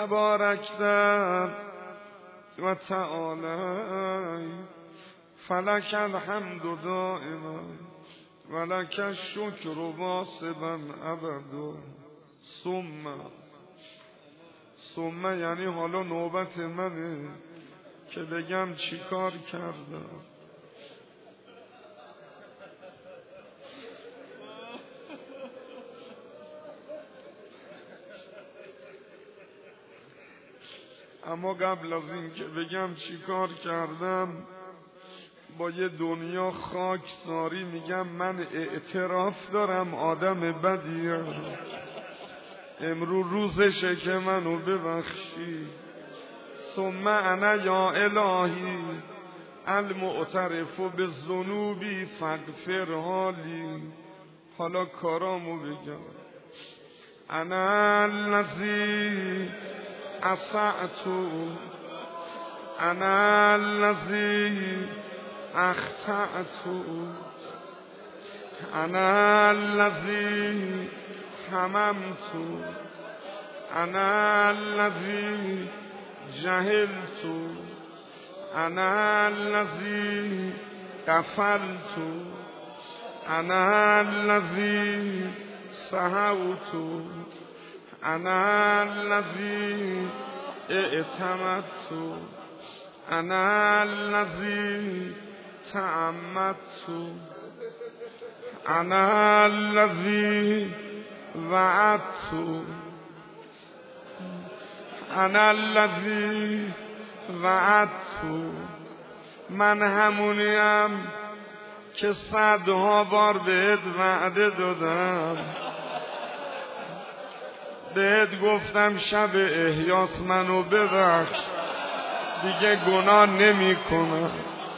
تبارکت و تعالی فلک الحمد دائما ولک الشکر واسبا ابدا. ثم ثم یعنی حالا نوبت منه که بگم چی کار کردم. اما قبل از این که بگم چی کار کردم با یه دنیا خاکساری میگم من اعتراف دارم آدم بدیم. امرو روزشه که منو ببخشی. ثم انا یا الهی المعترف بالذنوب فاغفر حالی. حالا کارامو بگم. انا الذی اسأت انا الذی اخطأت انا الذی هممت انا الذی جهلت انا الذی غفلت انا الذی سهوت انا الذی اعتمدت انا الذی تعمدت انا الذی وعدت انا الذی وعدت. من همونیم که صدها بار بهت وعده دادم، بهت گفتم شب احیاس منو ببخش دیگه گناه نمی کنم،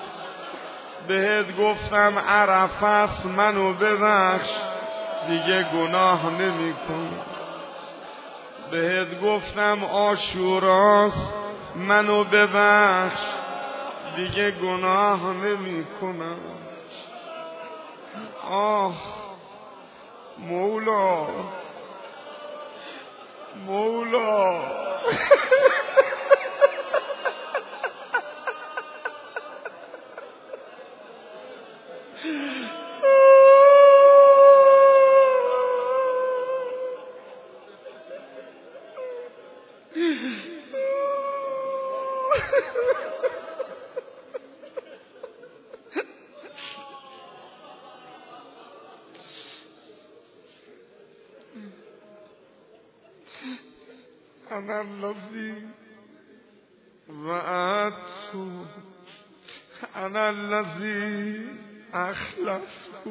بهت گفتم عرفه منو ببخش دیگه گناه نمی کنم، بهت گفتم عاشوراست منو ببخش دیگه گناه نمی کنم. آه مولا مولا انا الذی وعدت انا الذی اخلفت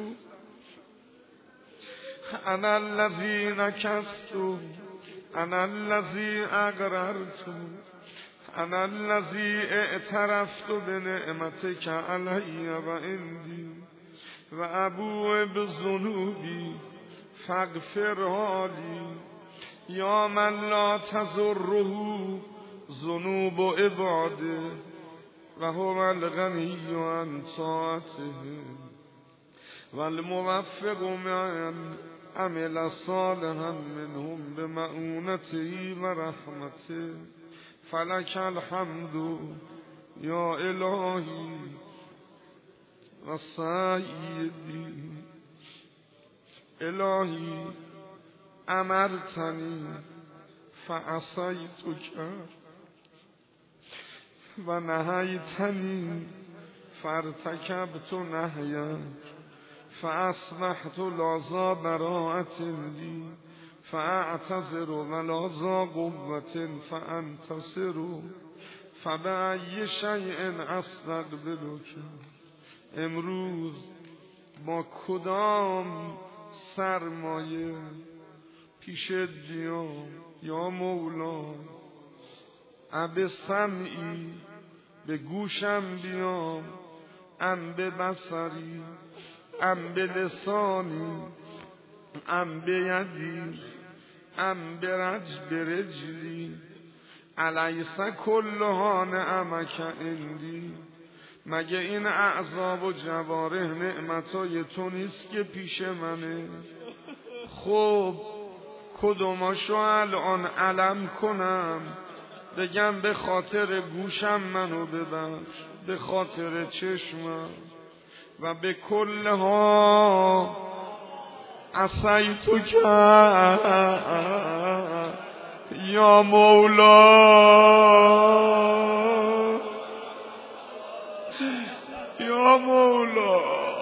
انا الذی نکست انا الذی اقررت انا الذی اعترفت بنعمتک علی و عندی و ابوء بذنوبی فاغفر حالی. یا من لا تضره ذنوب عباده و هو الغنی عن طاعته و الموفق من عمل صالحا منهم بمعونته و رحمته. فلک الحمد یا الهی و سیدی. الهی امرتنی فعصیتک و نهیتنی فارتکبت نهیک فاصبحت لا ذا براءة لی فاعتذر ولا ذا قوة فانتصر فبأی شیء استقبلک. امروز با کدام سرمایه پیش بیام یا مولا؟ اب سمعی به گوشم بیام، ام به بصری، ام به لسانی، ام به یدی، ام به رج به رجلی. الیس کلها نعمک عندی. مگه این اعضا و جوارح نعمتای تو نیست که پیش منه؟ خب کدوماشو الان علم کنم بگم به خاطر گوشم منو ببخش، به خاطر چشمم و به کلها عصیتو که یا مولا یا مولا.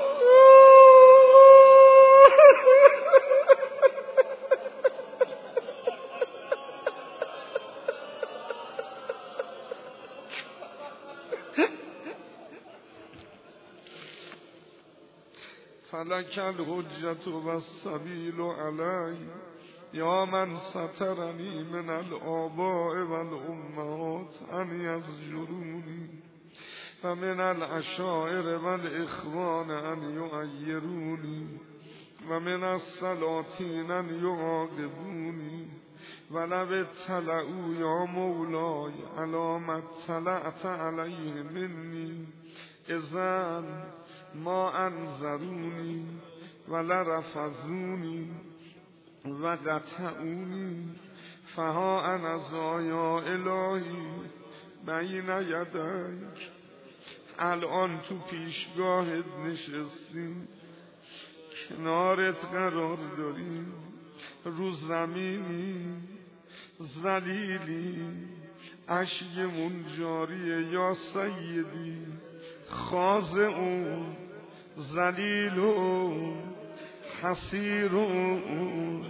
فلک الحجت و السبیل علی یا من سترنی من الآباء و الامهات ان یزجرونی و من العشائر و الاخوان ان یعیرونی و من السلاطین ان یعاقبونی و لو اطلعوا یا مولای علی ما اطلعت علیه منی اذن ما انذرونی و لرفضونی و قطعونی فها انا ذا یا الهی بین یدیک. الان تو پیشگاهت نشستیم، کنارت قرار داریم، رو زمینی ذلیلی اشکمون جاریه یا سیدی خاضعون ذلیلون حسیرون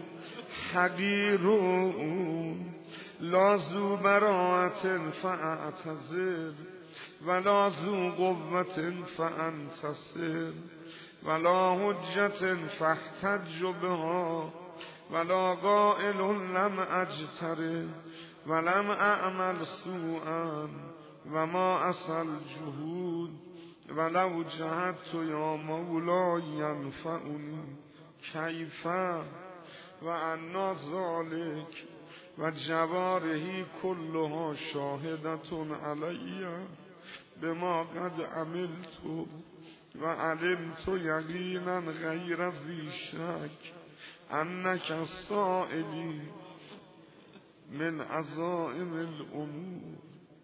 حقیرون لا ذو براءة فاعتذر ولا ذو قوة فانتصر ولا حجة فاحتج بها ولا قائل لم اجترئ ولم اعمل سوءا و ما اصل جهود ولو جهدت یا مولا ینفعنی کیفا و انا ذالک و جوارحی کلها شاهدتون علی بما قد عملت و علمت یقینا غیر ذی شک انک السائلی من عزائم الامور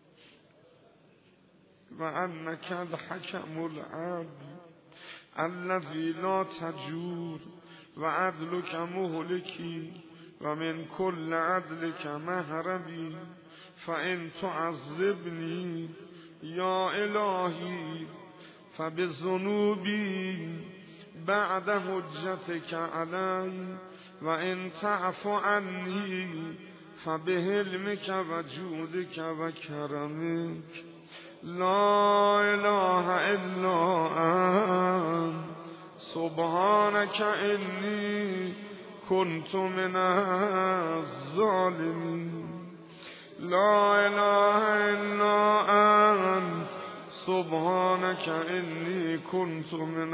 و انک الحکم العدل الذی لا تجور و عدلک مهلکی و من کل عدلک مهربی فان تعذبنی یا الهی فبذنوبی بعد حجتک علی و ان تعف عنی فبحلمک و جودک و کرمک لا اله الا انت سبحانك انی کنت من الظالمین. لا اله الا انت سبحانك انی کنت من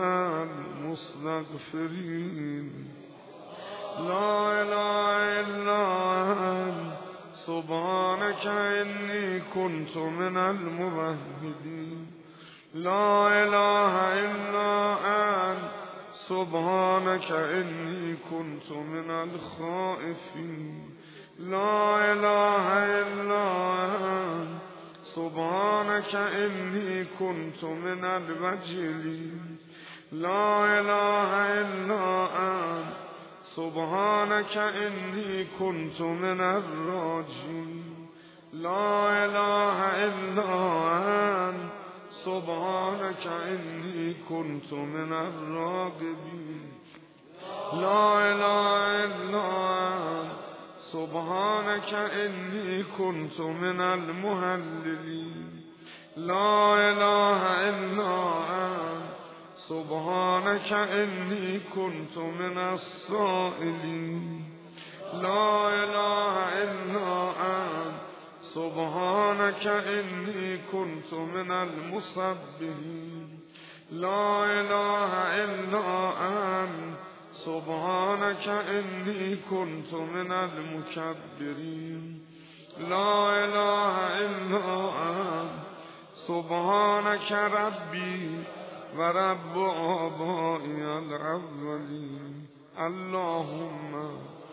المستغفرین. لا اله الا انت سبحانك انی کنت من الموحدین. لا اله الا انت سبحانك انی کنت من الخائفین. لا اله الا انت سبحانك انی کنت من الوجلین. لا اله الا انت سبحانك انی کنت من الراجین. لا اله الا انت سبحانك انی کنت من الراغبین. لا اله الا انت سبحانك انی کنت من المهللین. لا اله الا انت سبحانك انی کنت من السائلین. لا اله الا انت سبحانك انی کنت من المسبحین. لا اله الا انت سبحانك انی کنت من المکبرین. لا اله الا انت سبحانك ربی و رب آبائی الاولین. اللهم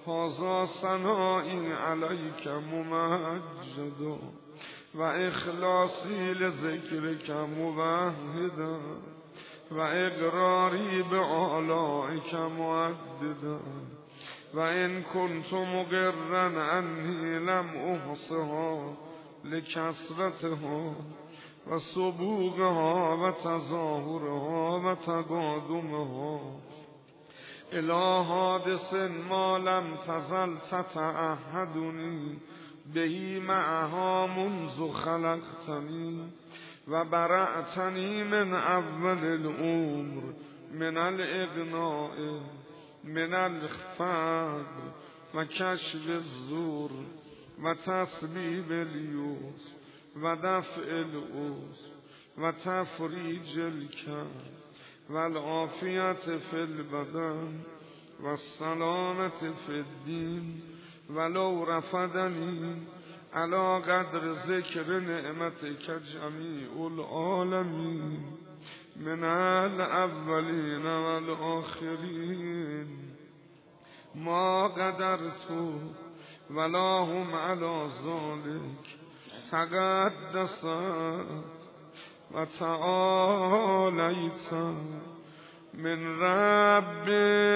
هذا ثنائی علیک ممجدا و اخلاصی لذکرک موحدا و اقراری بآلائک معددا و ان کنت مقرا انی لم احصها لکثرتها و سبوغها و تظاهرها و تقادمها الی حادث ما لم تزل تتعهدنی بهی معها منذ خلقتنی و برأتنی من اول العمر من الاغناء من الفقر و کشف الزور و تسبیب الیوس و دفع العوز و تفریج الکرب و العافیت فی البدن و السلامت فی الدین ولو رفدنی علی قدر ذکر نعمتک جمیع العالمین من الاولین والآخرین ما قدرت ولا هم علی ذلک تقدست و تعالیت من رب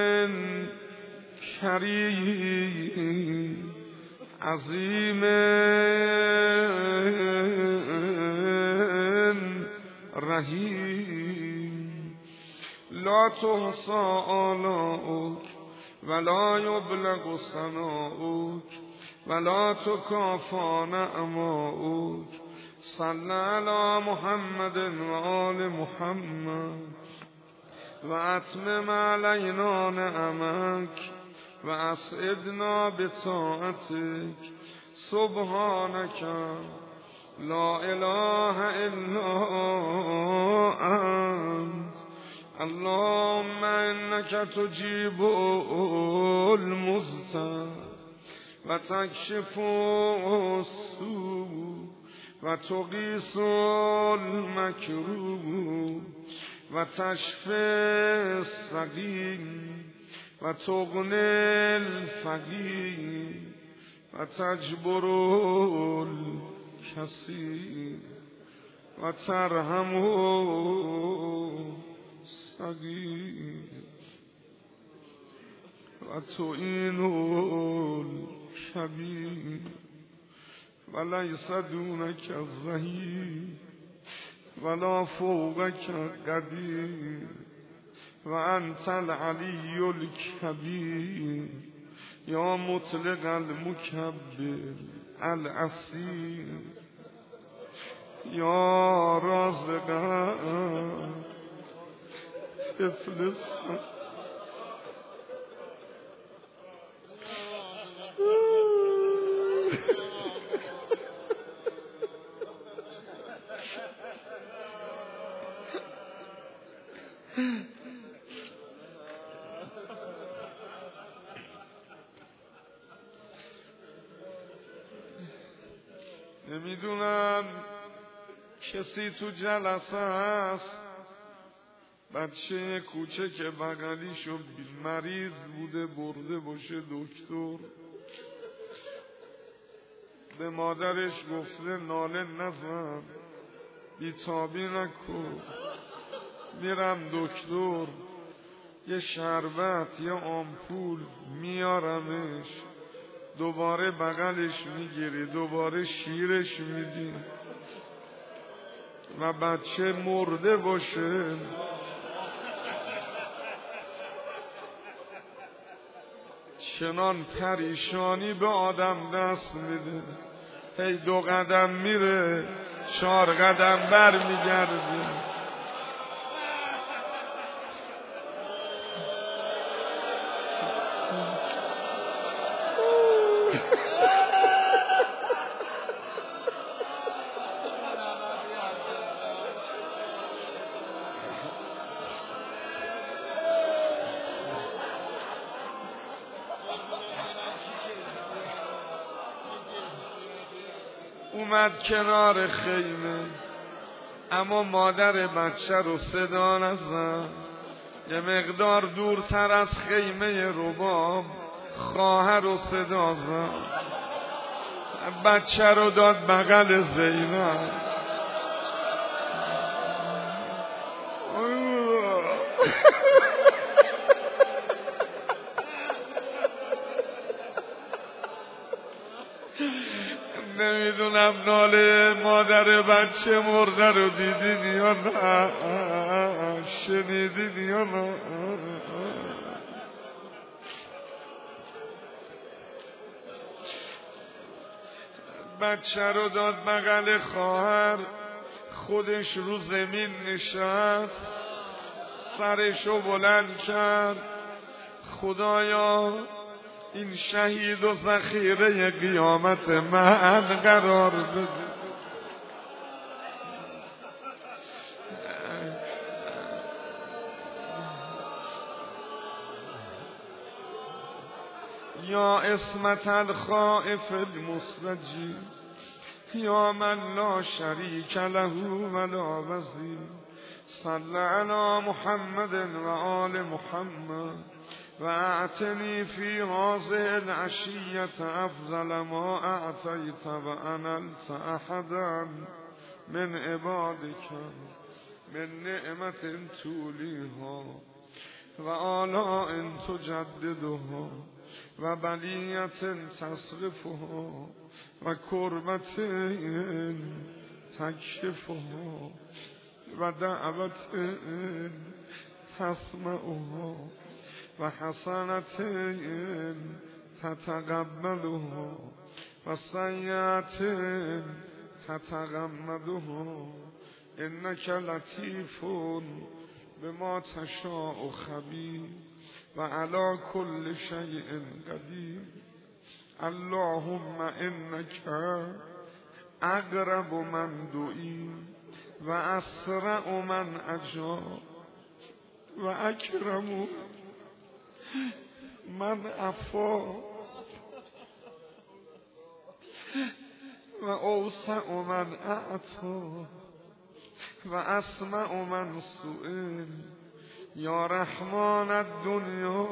کریم عظیم رحیم لا تحصى آلاؤک ولا یبلغ ثناؤک ولا تکافى نعماؤک صلی علی محمد و آل محمد و اتمم علینا نعمک و اسعدنا بطاعتک سبحانک لا اله الا انت اللهم انک تجیب المضطر و تکشف السوء و تغیث المکروه و تشفی السقیم و تغنی الفقیر و تجبر الکثیر و ترحم الصغیر و تعین الکبیر و لیس دونک الظهیر ولا فوقک قدیر و انت العلی الکبیر یا مطلق المکبر الاسیر یا رازق طفل نمیدونم کسی تو جلسه هست بچه کوچه که بغلیشو مریض بوده برده باشه دکتر به مادرش گفته ناله نزن بیتابی نکن میرم دکتر یه شربت یه آمپول میارمش دوباره بغلش میگیری دوباره شیرش میدی و بچه مرده باشه چنان پریشانی به آدم دست میده هی دو قدم میره چهار قدم بر میگرده اومد کنار خیمه اما مادر بچه رو صدا نزد یه مقدار دورتر از خیمه رباب خواهر و صدا زد، بچه رو داد بغل زینب. نمیدونم ناله مادر بچه مرده رو دیدین یا نه، شنیدین یا نه؟ بچه رو داد بغل خواهر، خودش رو زمین نشست، سرشو بلند کرد، خدایا این شهید و ذخیره قیامت من قرار بده. یا اسمت الخائف المستجیب، یا من لا شریک له ولا وزیر، صل علی محمد و آل محمد و اعتنی فی هذه العشیة افضل ما اعطیت و انلت احدا من عبادک من نعمت تولیها و آلاء تجددها و بلیت تصرفها و کربت تکشفها و دعوت تسمعها و حسنت تتقبلها و سیئت تتغمدها انک لطیف بما تشاء خبیر و علی کل شیء قدیر. اللهم انک اقرب من دعی و اسرع من اجاب و اکرم من عفا و اوسع من اعطا و اسمع من سئل. یا رحمان الدنیا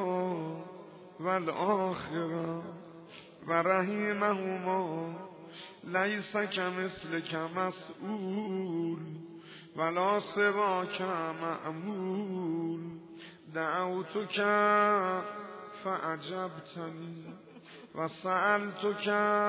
والآخرة و رحیمهما لیس کمثلک مسئول ولا سواک مأمول. دعوتک فأجبتنی و سألتک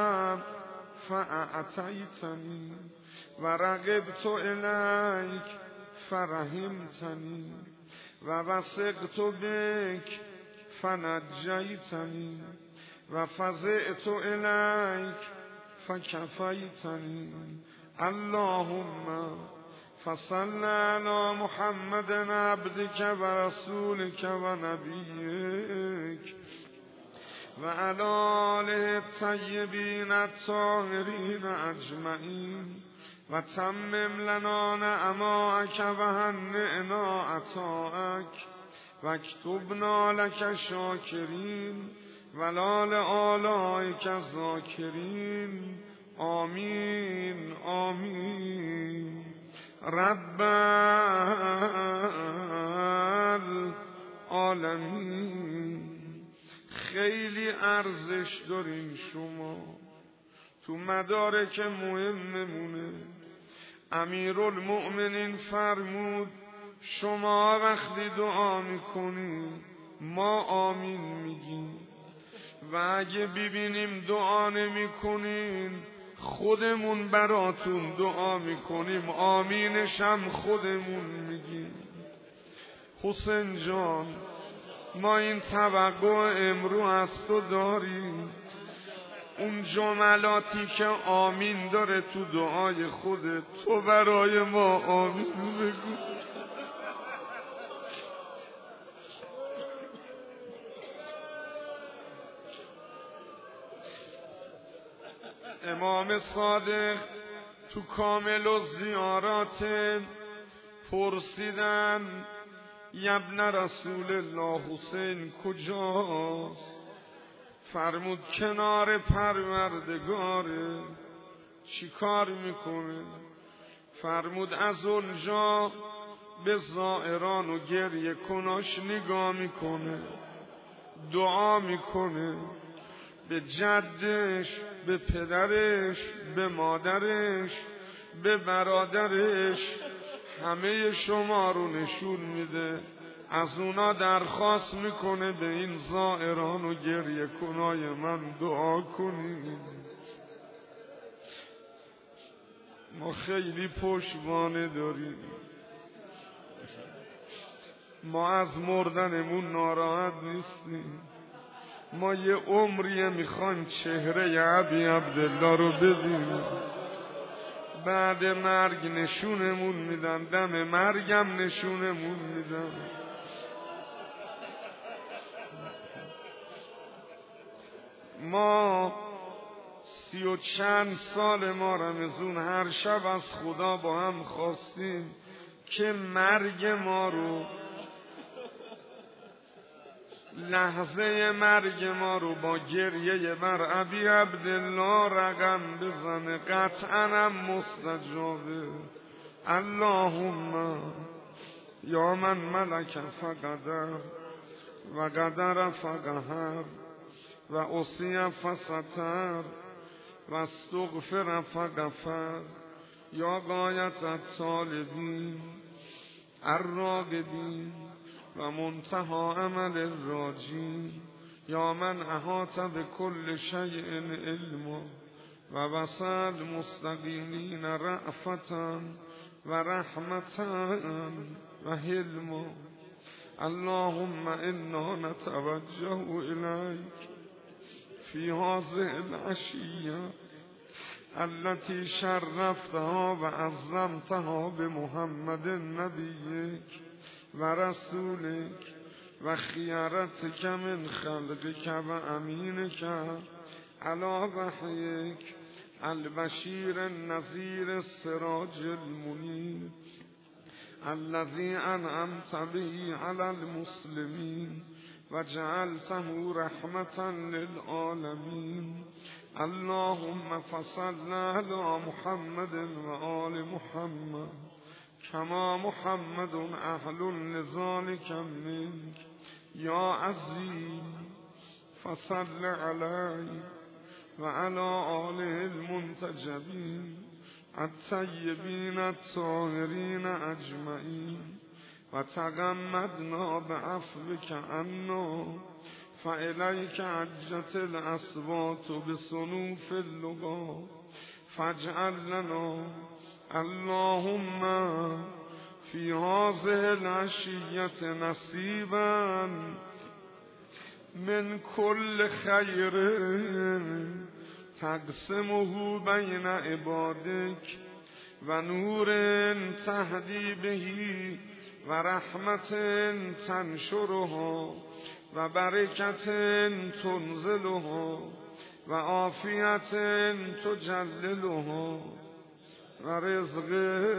فأعطیتنی و رغبت الیک فرحمتنی و وثقت بک فنجیتنی و فزعت الیک فکفیتنی. اللهم فصل علی محمد عبدک و رسولک و نبیک و علی آله الطیبین الطاهرین اجمعین و تمم لنا نعماءک و هنئنا عطاءک و اکتبنا لک شاکرین و لال آلائک ذاکرین. آمین آمین. رب العالمین. خیلی ارزش دارین شما، تو مدارک مهممونه. امیرالمؤمنین فرمود شما وقتی دعا میکنین ما آمین میگیم و اگه ببینیم دعا نمیکنین خودمون براتون دعا میکنیم، آمینش هم خودمون میگیم. حسین جان ما این توقع امرو از تو داریم، اون جملاتی که آمین داره تو دعای خودت تو برای ما آمین بگو. امام صادق تو کامل و زیارات پرسیدن ابن رسول الله حسین کجاست؟ فرمود کنار پروردگاره. چی کار میکنه؟ فرمود از اونجا به زائران و گریه کناش نگاه میکنه. دعا میکنه به جدش، به پدرش، به مادرش، به برادرش، همه شما رو نشون میده. از اونا درخواست میکنه به این زائران و گریه کنای من دعا کنید. ما خیلی پشتوانه داریم، ما از مردنمون ناراحت نیستیم. ما یه عمریه میخوایم چهره ابی عبدالله رو ببینیم. بعد مرگ نشونمون میدن، دم مرگم نشونمون میدن. ما سی و چند سال ما رمضون هر شب از خدا با هم خواستیم که مرگ ما رو، لحظه مرگ ما رو با گریه بر ابی عبدالله رقم بزنه. قطعاً هم مستجابه. اللهم یا من ملک فقدر و قدر فقهر و اصیب فستر و استغفر فغفر یا غایت الطالبین الراغبین و منتها عمل الراجین یا من احاط بكل شیء علما و وسع المستقیمین رأفتا و رحمتا و حلما. اللهم انا نتوجه الیک فی هذه العشیه التي شرفتها و عظمتها بمحمد نبیک و رسولک و خیارتک من خلقک و امینک علی وحیک البشیر النذیر السراج المنیر الذي انعمت به على المسلمین و جعلته رحمة للعالمین. اللهم فصل على محمد و آل محمد كما محمد اهل لذلك منك یا عزیز. فصل علیه و علی آله المنتجبین الطیبین الطاهرین اجمعین و تغمدنا بعفوک عنا فإلیک عجت الأصوات بصنوف اللغات فاجعل لنا اللهم فی هذه العشیة نصیبا من کل خیر تقسمه بین عبادک و نور تهدی بهی و رحمت تنشرها و برکت تنزلها و عافیت تجللها و رزق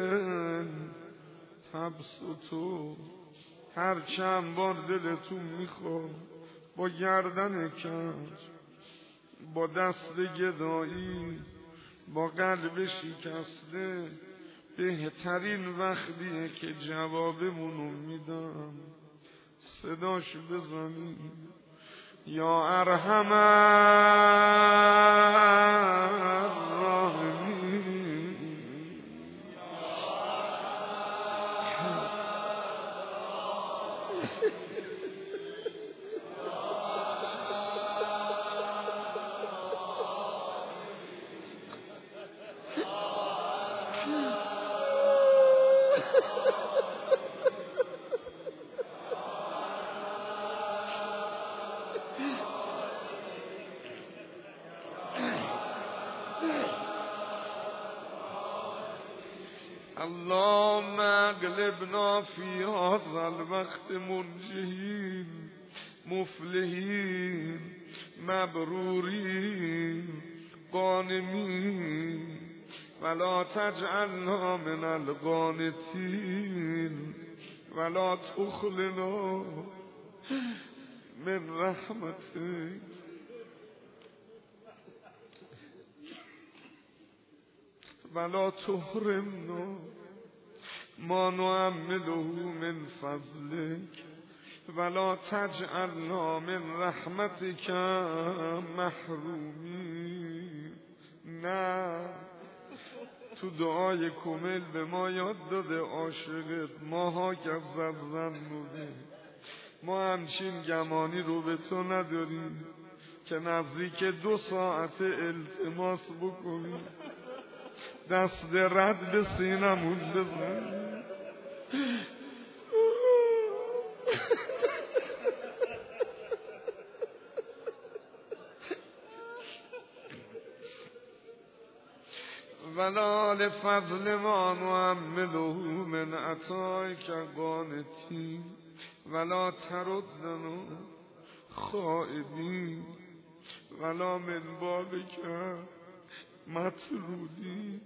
تبسطو. هر چند بار دلتون میخواد با گردن کج، با دست گدایی، با قلب شکسته، بهترین وقتیه که جوابمونو میدم. صداش بزنیم یا ارحم الراحمین. اللهم اغلبنا فی هذا الوقت منجحین مفلحین مبرورین غانمین ولا تجعلنا من القانتین ولا تخلنا من رحمتک ولا تحرمنا ما نعمله من فضلك ولا تجعلنا من رحمتك محرومین. نه، تو دعای کمیل به ما یاد داده عاشقت ماها که زن بوده، ما همچین گمانی رو به تو نداریم که نزدیک دو ساعت التماس بکنیم دست رد به سینمون بزن. ولا لفضل ما نعمله من عطایک قانتین ولا تردنا خائبین ولا من بابک مطرودین.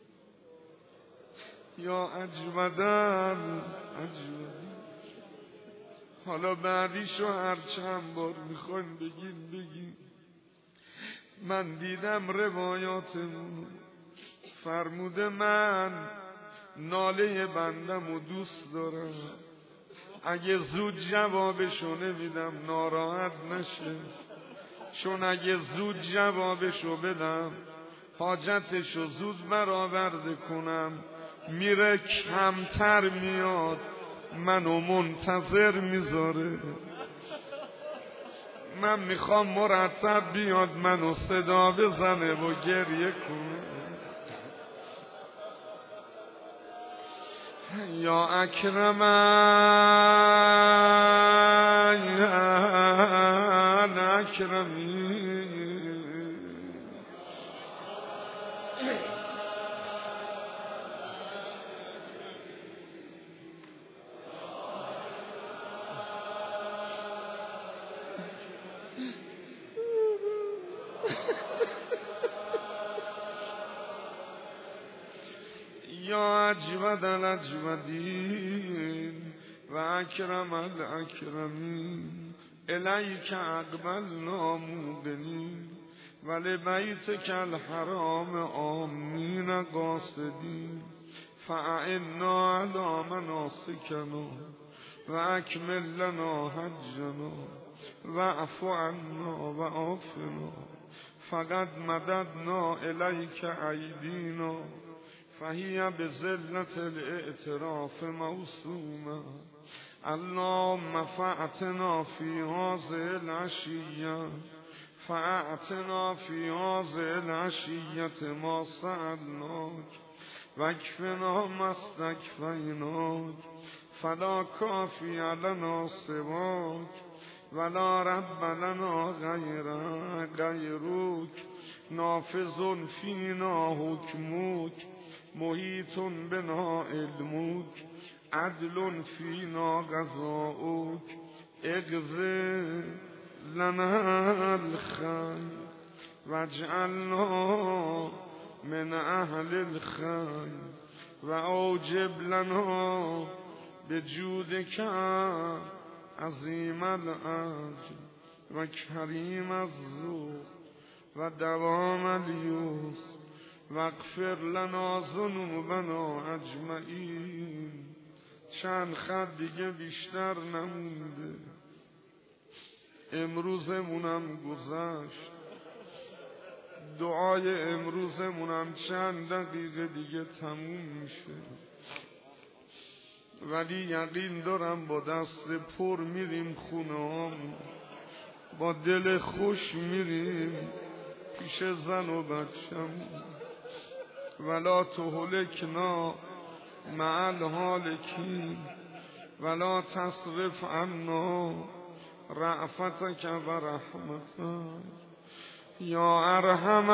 یا اجودن اجودن. حالا بعدیشو هر چند بار میخوایم بگیم بگیم. من دیدم روایاتمون، فرموده من ناله بندم و دوست دارم، اگه زود جوابشو نمیدم ناراحت نشه، چون اگه زود جوابشو بدم حاجتشو زود برآورده کنم میره کمتر میاد منو منتظر میذاره. من میخوام مرتب بیاد منو صدا بزنه و گریه کنه. یا اکرم الاکرمین. یا اجود الاجودین و اکرم الاکرمین الیک اقبلنا موقنین و لبیتک الحرام آمین قاصدین فاعنا علی مناسکنا و اکمل لنا حجنا و اعف عنا و عافنا فقد مددنا الیک ایدینا فهی بذلت الاعتراف موسومه. اللهم فاعتنا فی هذه العشیه فاعتنا فی هذه العشیه ما سألناک واکفنا ما استکفیناک فلا کافی لنا سواک ولا رب لنا غیرک نافذ فینا حکمک محیط بنا علمک عدل فینا قضاؤک اقضی لنا الخیر واجعلنا من اهل الخیر و اوجب لنا بجودک عظیم الاجر و کریم الذوق و دوام الیسر واغفر لنا ذنوبنا اجمعین. چند خط دیگه بیشتر نمونده، امروزمونم گذشت، دعای امروزمونم چند دقیقه دیگه تموم میشه، ولی یقین دارم با دست پر میریم خونه هامون، با دل خوش میریم پیش زن و بچم. ولا تهلکنا مع الهالکین ولا تصرف عنا رأفتک و رحمتک یا ارحم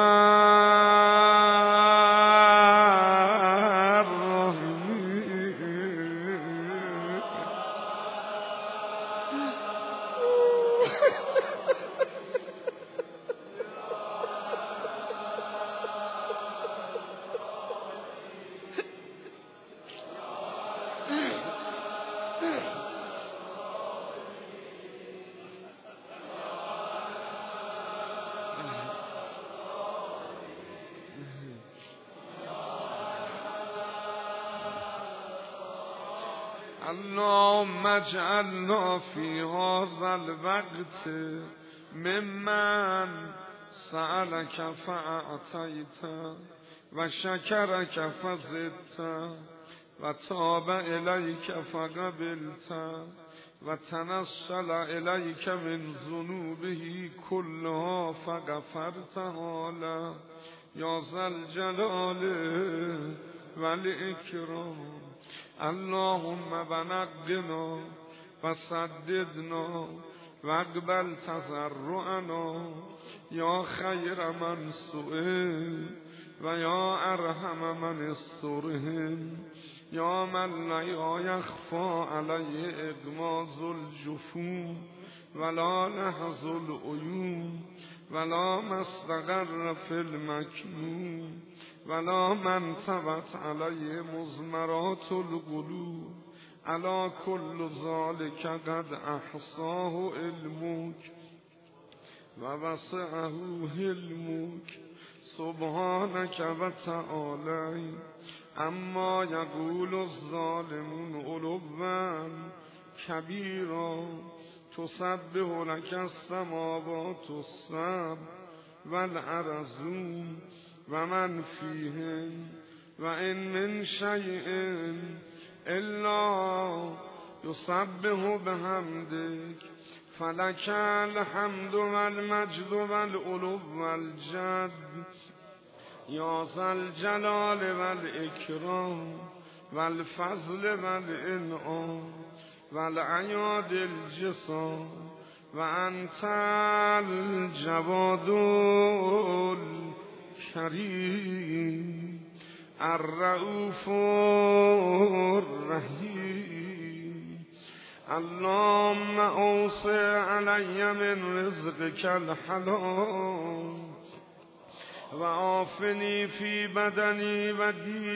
اللهم اجعلنا فی هذا الوقت ممن سألك فأعطیت و شکرک فزدت و تاب الیک فقبلت و تنسل الیک من ذنوبه کلها فغفرتها له یا ذا الجلال والاکرام. اللهم بنقنا و سددنا و اقبل تضرعنا یا خیر من سئل و یا ارحم من استرهم یا من لا یخفی علیه اغماض الجفون ولا لحظ العیون ولا مستقر فی المکنون ولا من ثبت علیه مضمرات القلوب علی کل ذلک قد احصاه علمک و وسعه حلمک سبحانک و تعالی اما یقول الظالمون علوا کبیرا تسبح لك السماوات السبع والارضون و من فیهن و ان من شیء الا یسبح بحمدک فلک الحمد والمجد والعلو والجد یا ذا الجلال والاکرام والفضل والانعام والعیاد الجسام و انت الجواد الکریم الرؤوف الرحیم. اللهم اوسع علی من رزقک الحلال و عافنی فی بدنی و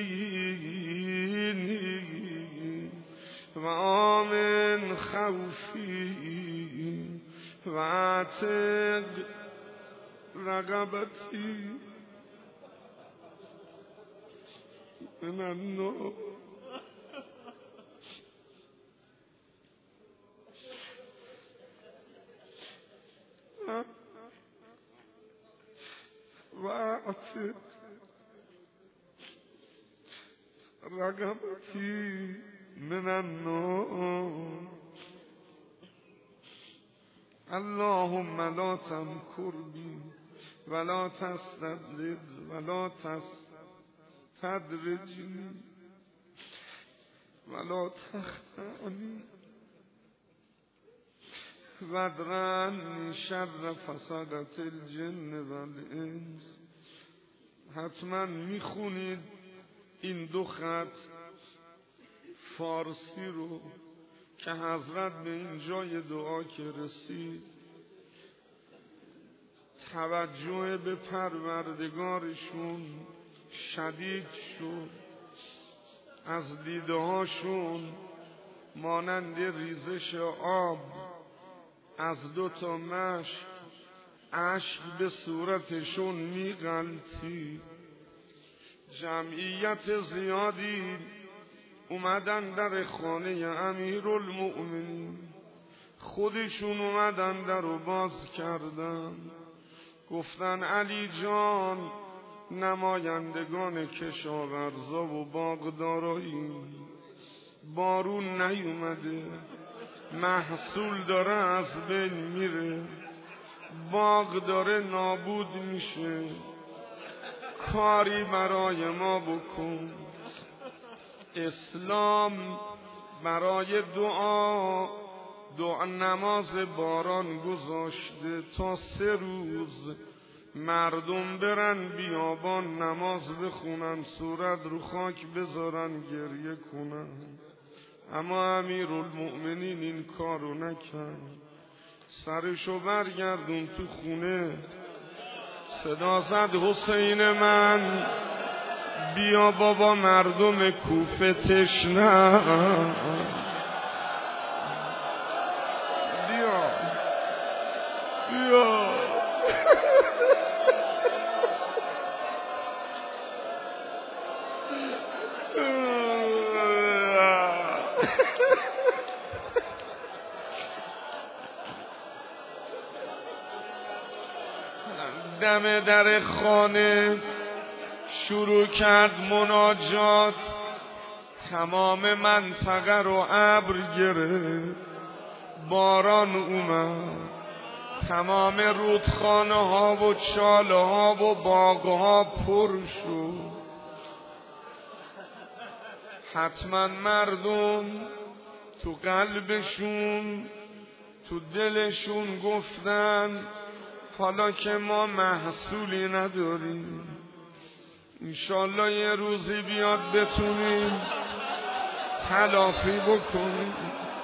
دینی و آمن خوفی و عتق رقبتی من النار. و اعتق رقبتی من النار. اللهم لا تمکر بی ولا تستدرج ولا تستدرجنی ولا تخدعنی وادرنی شر فسادت الجن والانس. حتما میخونید این دو خط فارسی رو که حضرت به این جای دعا که رسید توجه به پروردگارشون شدید شد. از دیده هاشون مانند ریزش آب از دو تا مشک اشک به صورتشون میغلطید. جمعیت زیادی اومدن در خانه امیرالمؤمنین، خودشون اومدن در رو باز کردن، گفتن علی جان نمایندگان کشاورزا و باغدارایی بارون نیومده، محصول داره از بین میره، باغ داره نابود میشه، کاری برای ما بکن. اسلام برای دعا دعا نماز باران گذاشته تا سه روز مردم برن بیابان نماز بخونن، صورت رو خاک بذارن گریه کنن. اما امیرالمؤمنین این کارو نکرد، سرشو برگردون تو خونه، صدا زد حسین من بیا بابا مردم کوفه تشنه، بیا بیا دم در خانه شروع کرد مناجات. تمام منطقه رو ابر گرفت، باران اومد، تمام رودخانه ها و چاله ها و باغ ها پر شد. حتما مردم تو قلبشون تو دلشون گفتن حالا که ما محصولی نداریم، انشالله یه روزی بیاد بتونیم تلافی بکنیم.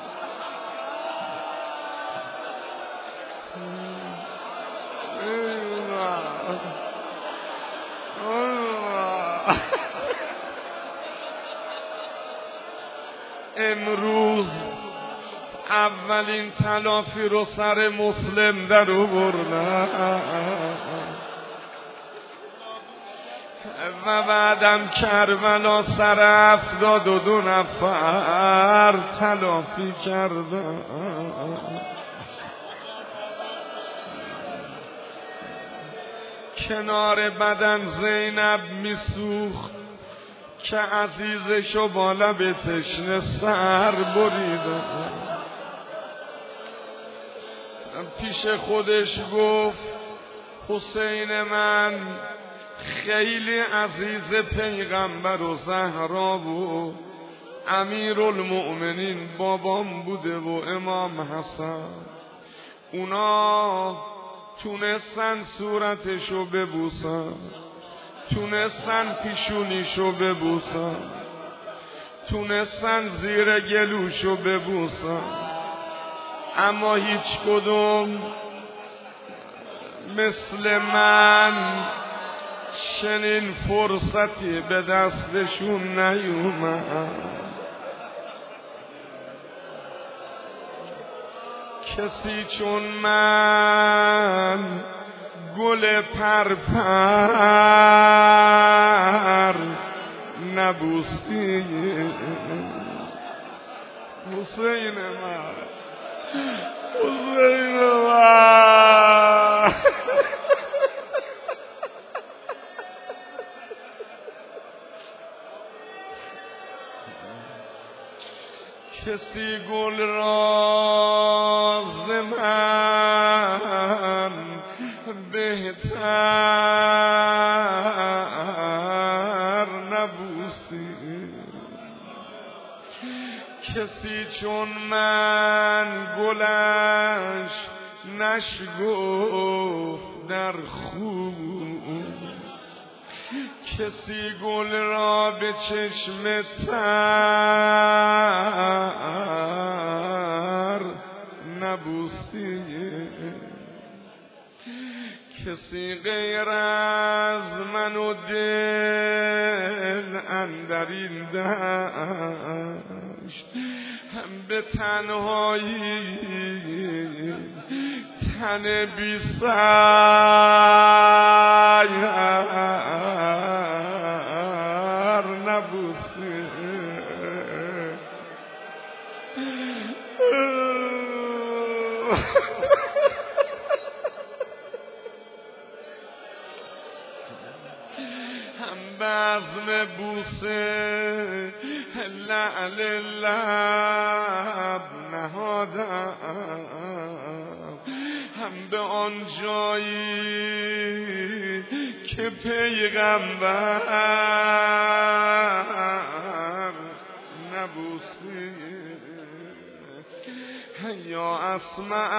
امروز اولین تلافی رو سر مسلم در آوردن و بعدم کربلا سر هفتاد و دو نفر تلافی کردن. کنار بدن زینب میسوخت که عزیزشو با لب تشنه سر بریدن. پیش خودش گفت حسین من خیلی عزیز پیغمبر و زهرا و امیرالمؤمنین بابام بوده و امام حسن، اونا تونستن صورتشو ببوسن، تونستن پیشونیشو ببوسن، تونستن زیر گلوشو ببوسن، اما هیچ کدوم مثل من چنین فرصتی به دستشون نیومد. کسی چون من گل پرپر نبوسی. حسین من حسین من کسی گل را ز من بهتر نبوسی. کسی چون من گلش نشگفت در خوب، کسی گل را به چشم تر نبوسی. کسی غیر از من و دل اندرین دشت هم به تنهایی تن بی سر نبوسی. هم بزم بوسه لعل لب نهادم، هم به آن جایی که پیغمبر نبوسی. یا اسمع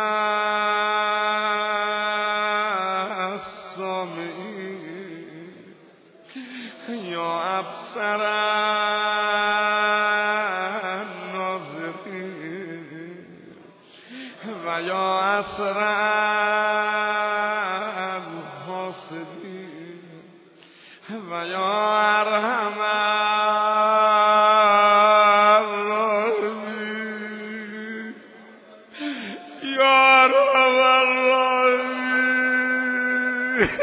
السامعین، یا ابصر الناظرین، و یا اسرع الحاسدین، و یا ارحم الراحمین، یا ارحم الراحمین.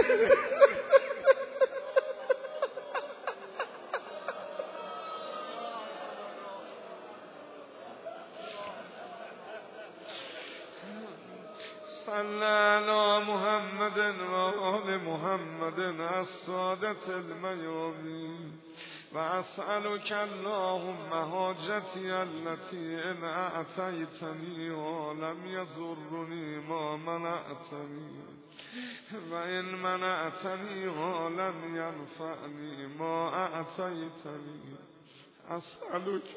صل علی محمد و آل محمد السادة المیامین و اسألک اللهم حاجتی التي ان اعطیتنی و لم یضرنی ما منعتنی و این منعتنی و لم ینفعنی ما اعطیتنی اسألک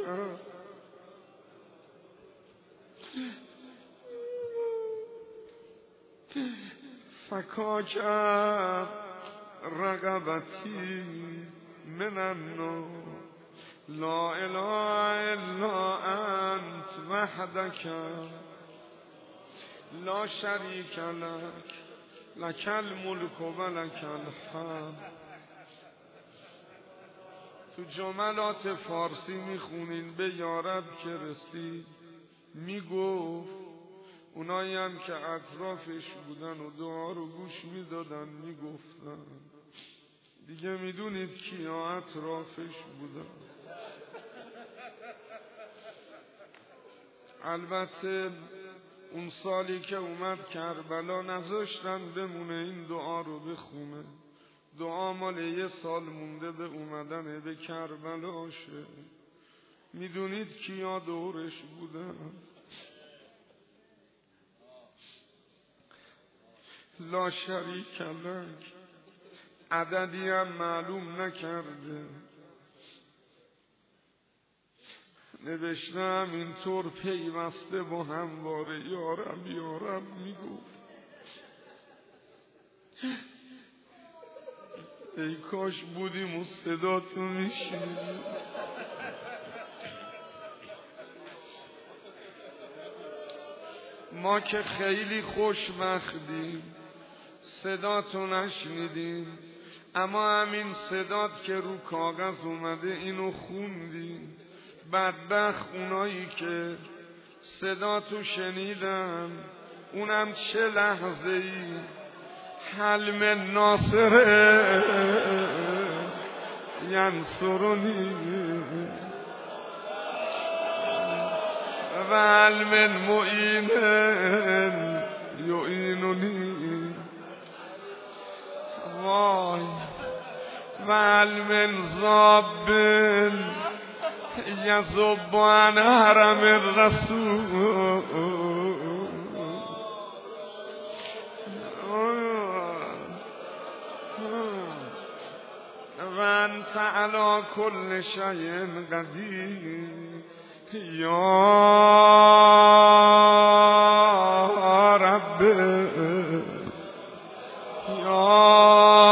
فکاک رقبتی من النار لا اله الا انت وحدك لا شریک لک لک الملک و لک الحمد. تو جملات فارسی میخونین به یارب که رسید میگفت اونایی هم که اطرافش بودن و دعا رو گوش میدادن میگفتن دیگه میدونید کیا اطرافش بودن. البته اون سالی که اومد کربلا نذاشتن بمونه این دعا رو بخونه. دعا مال یه سال مونده به اومدن به کربلاشه. میدونید کیا دورش بودن؟ لا شریک لک، عددی هم معلوم نکرده، نوشتم اینطور پیوسته با همواره یارم یارم میگفت ای کاش بودیم و صداتو میشنیدیم. ما که خیلی خوشبختیم صداتو نشنیدیم، اما همین صدات که رو کاغذ اومده اینو خوندیم. بدبخت اونایی که صداتو شنیدن اونم چه لحظه ای حل من ناصره ینصرونی و حل من معین یعینونی وای و حل من ضابل یذب عن حرم الرسول و انت علی کل شیء قدیر یا رب یا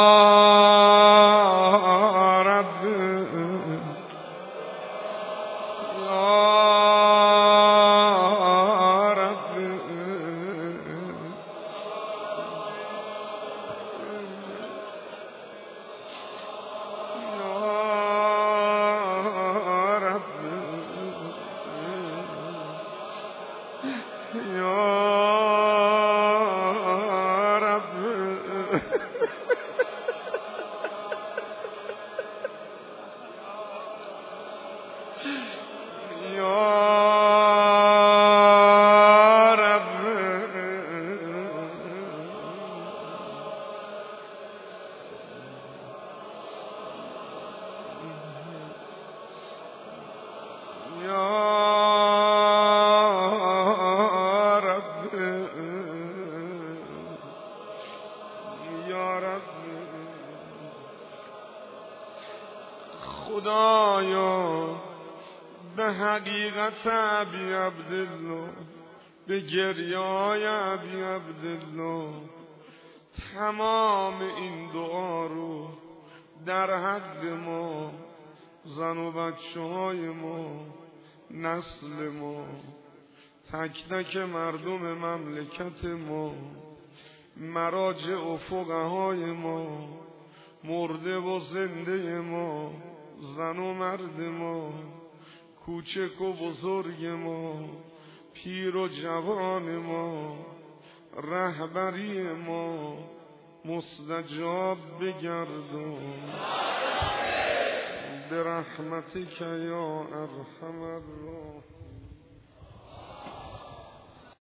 خدایا به حقیقت ابی عبدالله، به گریای ابی عبدالله تمام این دعا رو در حق ما، زن و بچه های ما، نسل ما، تک تک مردم مملکت ما، مراجع و فقهای ما، مرده و زنده ما، زن و مرد ما، کوچک و بزرگ ما، پیر و جوان ما، رهبری ما مستجاب بگردون برحمتک یا ارحم الراحمین.